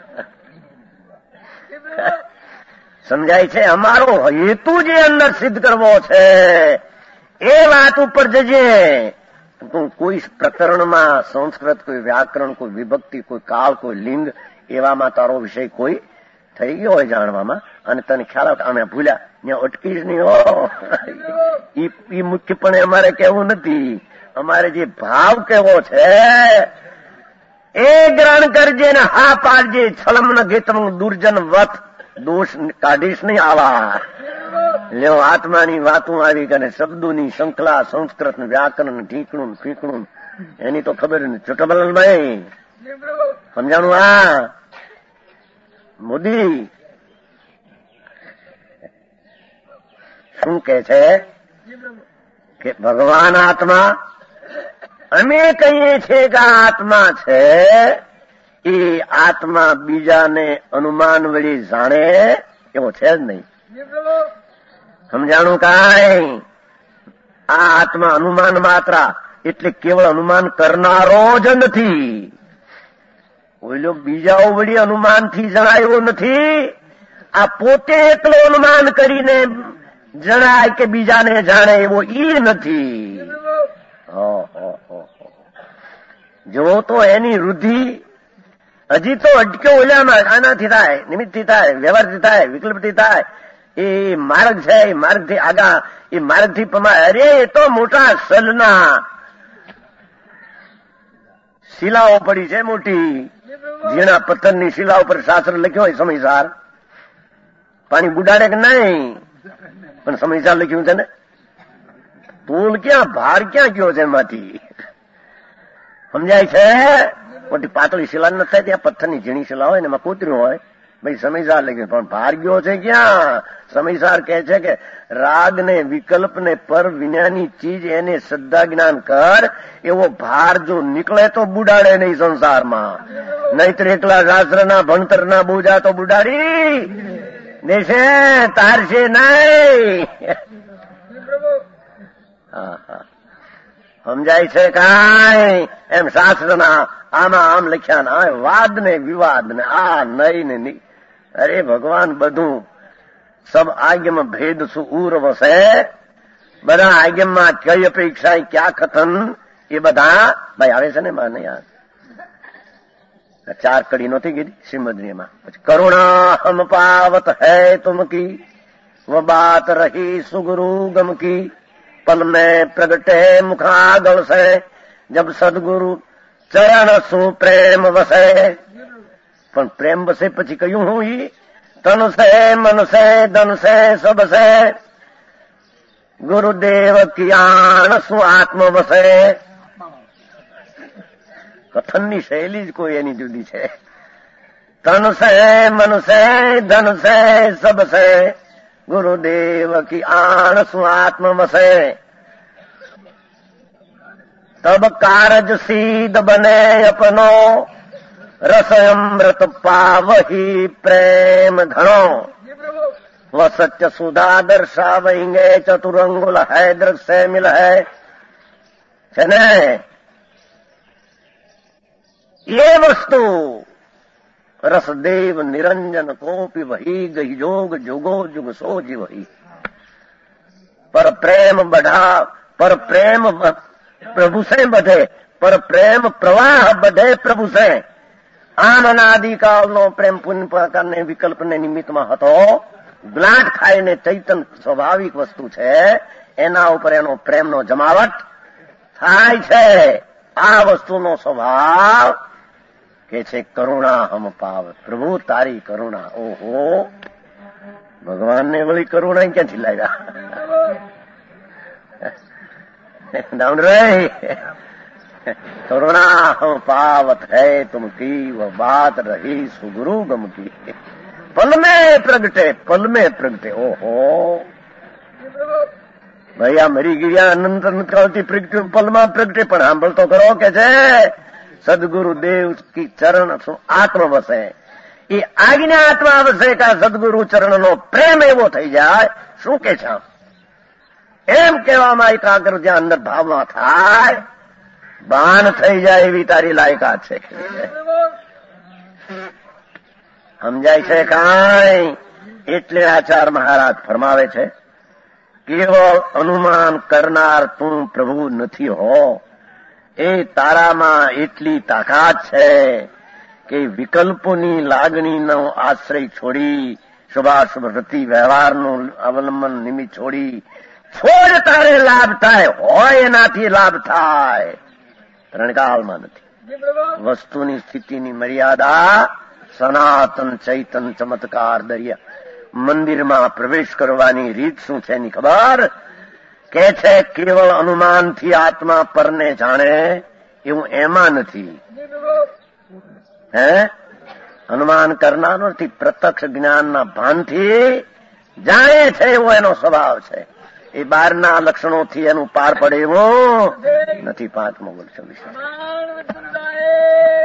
સમજાય છે? અમારો હેતુ જે અંદર સિદ્ધ કરવો છે એ વાત ઉપર જજે. તું કોઈ પ્રકરણમાં સંસ્કૃત, કોઈ વ્યાકરણ, કોઈ વિભક્તિ, કોઈ કાળ, કોઈ લિંગ એવામાં તારો વિષય કોઈ થઈ ગયો હોય જાણવામાં અને તને ખ્યાલ આવે અમે ભૂલ્યા ત્યાં અટકીશ નહીં હો. ઈ મુખ્યપણે અમારે કહેવું નથી. અમારે જે ભાવ કેવો છે એ ગ્રહણ કરજે ને હા પાડજે. છલમ ગીતમ દુર્જન વત દોષ કાઢીશ નહીં આવા. લ્યો આત્માની વાતું આવી કે શબ્દોની શૃંખલા, સંસ્કૃત વ્યાકરણ, ઠીકણું ફીકણું એની તો ખબર નથી. ચોટબલનભાઈ સમજાણું? હા મોદી શું કે છે કે ભગવાન આત્મા, અમે કહીએ છીએ કે આત્મા છે એ આત્મા બીજાને અનુમાન વળી જાણે એવો છે જ નહીં. સમજાણું? કાંઈ આ આત્મા અનુમાન માત્ર એટલે કેવળ અનુમાન કરનારો જ નથી. ઓલો બીજાઓ વળી અનુમાનથી જણાયો નથી. આ પોતે એકલો અનુમાન કરીને જણાય કે બીજાને જાણે એવો ઈ નથી. જો તો એની વૃદ્ધિ હજી તો અટક્યો ઓલામાં આનાથી થાય, નિમિત્તથી થાય, વ્યવહારથી થાય, વિકલ્પથી થાય. એ માર્ગ છે, એ માર્ગથી આગા, એ માર્ગથી પમાય. અરે એ તો મોટા સલના શિલાઓ પડી છે, મોટી ઝીણા પથ્થરની શિલા ઉપર શાસ્ત્ર લખ્યો હોય સમયસાર. પાણી બુડાડે કે નહીં પણ સમયસાર લખ્યું છે ને. તોલ ક્યાં, ભાર ક્યાં ગયો છે એમાંથી? સમજાય છે? મોટી પાતળી શિલા ન થાય ત્યાં પથ્થરની ઝીણી શિલા હોય ને એમાં કોતર્યું હોય. ભાઈ સમયસાર લખ્યું પણ ભાર ગયો છે ક્યાં? સમયસાર કહે છે કે રાગ ને વિકલ્પ ને પર વિનાની ચીજ એને શ્રદ્ધા જ્ઞાન કર. એવો ભાર જો નીકળે તો બુડાડે નહીં સંસારમાં. નહીતર એકલા શાસ્ત્રના ભણતરના બોજા તો બુડાડી દેશે, તારશે નહીં. સમજાય છે કાંઈ? એમ શાસ્ત્રના આમાં આમ લખ્યા ના વાદ ને વિવાદ ને આ નહીં ને નહીં. અરે ભગવાન બધું સબ આજ્ઞમાં ભેદ સુર વસે. બધા આજ્ઞમાં કઈ અપેક્ષા ક્યાં કથન એ બધા ભાઈ આવે છે ને માને યાર. 4 કડી નહોતી કીધી શ્રીમદનીમાં. પછી કરુણા હમ પાવત હૈ તુમ કી વ બાત રહી સુગુરુ ગમ કી પલ મેં પ્રગટે મુખાગળ સે જબ સદગુરુ ચરણ શું પ્રેમ વસે. પણ પ્રેમ વસે પછી કયું હું ઈ તન સે મન સે ધન સે સબ સે ગુરુદેવ કિયાણ શું આત્મ વસે. કથનની શૈલી જ કોઈ એની જુદી છે. તન સે મન સે ધન સે સબ સે ગુરુદેવ કી આણ શું આત્મ વસે. તબ કારજ સીધ બને અપનો રસ અમૃત પાવહી પ્રેમ ઘણો વ સત્ય સુધા દર્શાવેંગે ચતુરંગુલ હૈ દ્રશ્ય મિલ હૈ. છે ને એ વસ્તુ રસદેવ નિરંજન કોપી વહી ગઈ જોગ જોગો જુગ સો જી વહી. પર પ્રેમ बढ़ा पर प्रेम प्रभु से बढ़े पर प्रेम प्रवाह बढ़े प्रभु से. આમ અનાદિકાળનો પ્રેમ પુણ્ય પ્રકારને વિકલ્પને નિમિત્તમાં હતો. ગ્લાટ ખાઈને ચૈતન સ્વાભાવિક વસ્તુ છે એના ઉપર એનો પ્રેમનો જમાવટ થાય છે. આ વસ્તુનો સ્વભાવ કે છે કરુણા હમ પાવ. પ્રભુ તારી કરુણા. ઓહો, ભગવાનને વળી કરુણા ક્યાંથી લાવ્યા? ડાઉન રે करुणा हम पावत है तुम की वह बात रही सुगुरु गम की. पल में प्रगटे. ओहो ભાઈ આ મરી ગયા અનંત કાળથી પ્રગટ્યું પલમાં પ્રગટે. પણ સાંભળતો કરો કે છે સદગુરુ દેવ કી ચરણ શું આત્મવશ હે. એ આજ્ઞા આત્માવશે કે સદગુરુ ચરણનો પ્રેમ એવો થઈ જાય. શું કે છે એમ કહેવામાં એકાગ્ર જ્યાં અંદર ભાવમાં થાય બાણ થઈ જાય એવી તારી લાયકાત છે. સમજાય છે કાંઈ? એટલે આચાર્ય મહારાજ ફરમાવે છે કેવળ અનુમાન કરનાર તું પ્રભુ નથી હો. એ તારામાં એટલી તાકાત છે કે વિકલ્પોની લાગણીનો આશ્રય છોડી શુભાશુભ વૃત્તિ વ્યવહારનું અવલંબન નિમિત્ત છોડ તારે લાભ થાય હોય એનાથી લાભ થાય. ત્રણકાળમાં નથી. વસ્તુની સ્થિતિની મર્યાદા સનાતન ચૈતન ચમત્કાર દરિયા. મંદિરમાં પ્રવેશ કરવાની રીત શું છે એની ખબર કે છે કેવળ અનુમાનથી આત્મા પરને જાણે એવું એમાં નથી. હે અનુમાન કરનાર નથી, પ્રત્યક્ષ જ્ઞાનના ભાનથી જાણે છે એવો એનો સ્વભાવ છે. એ બહારના લક્ષણોથી એનું પાર પડે એવો નથી. પાંચમો વર્ષ વિશે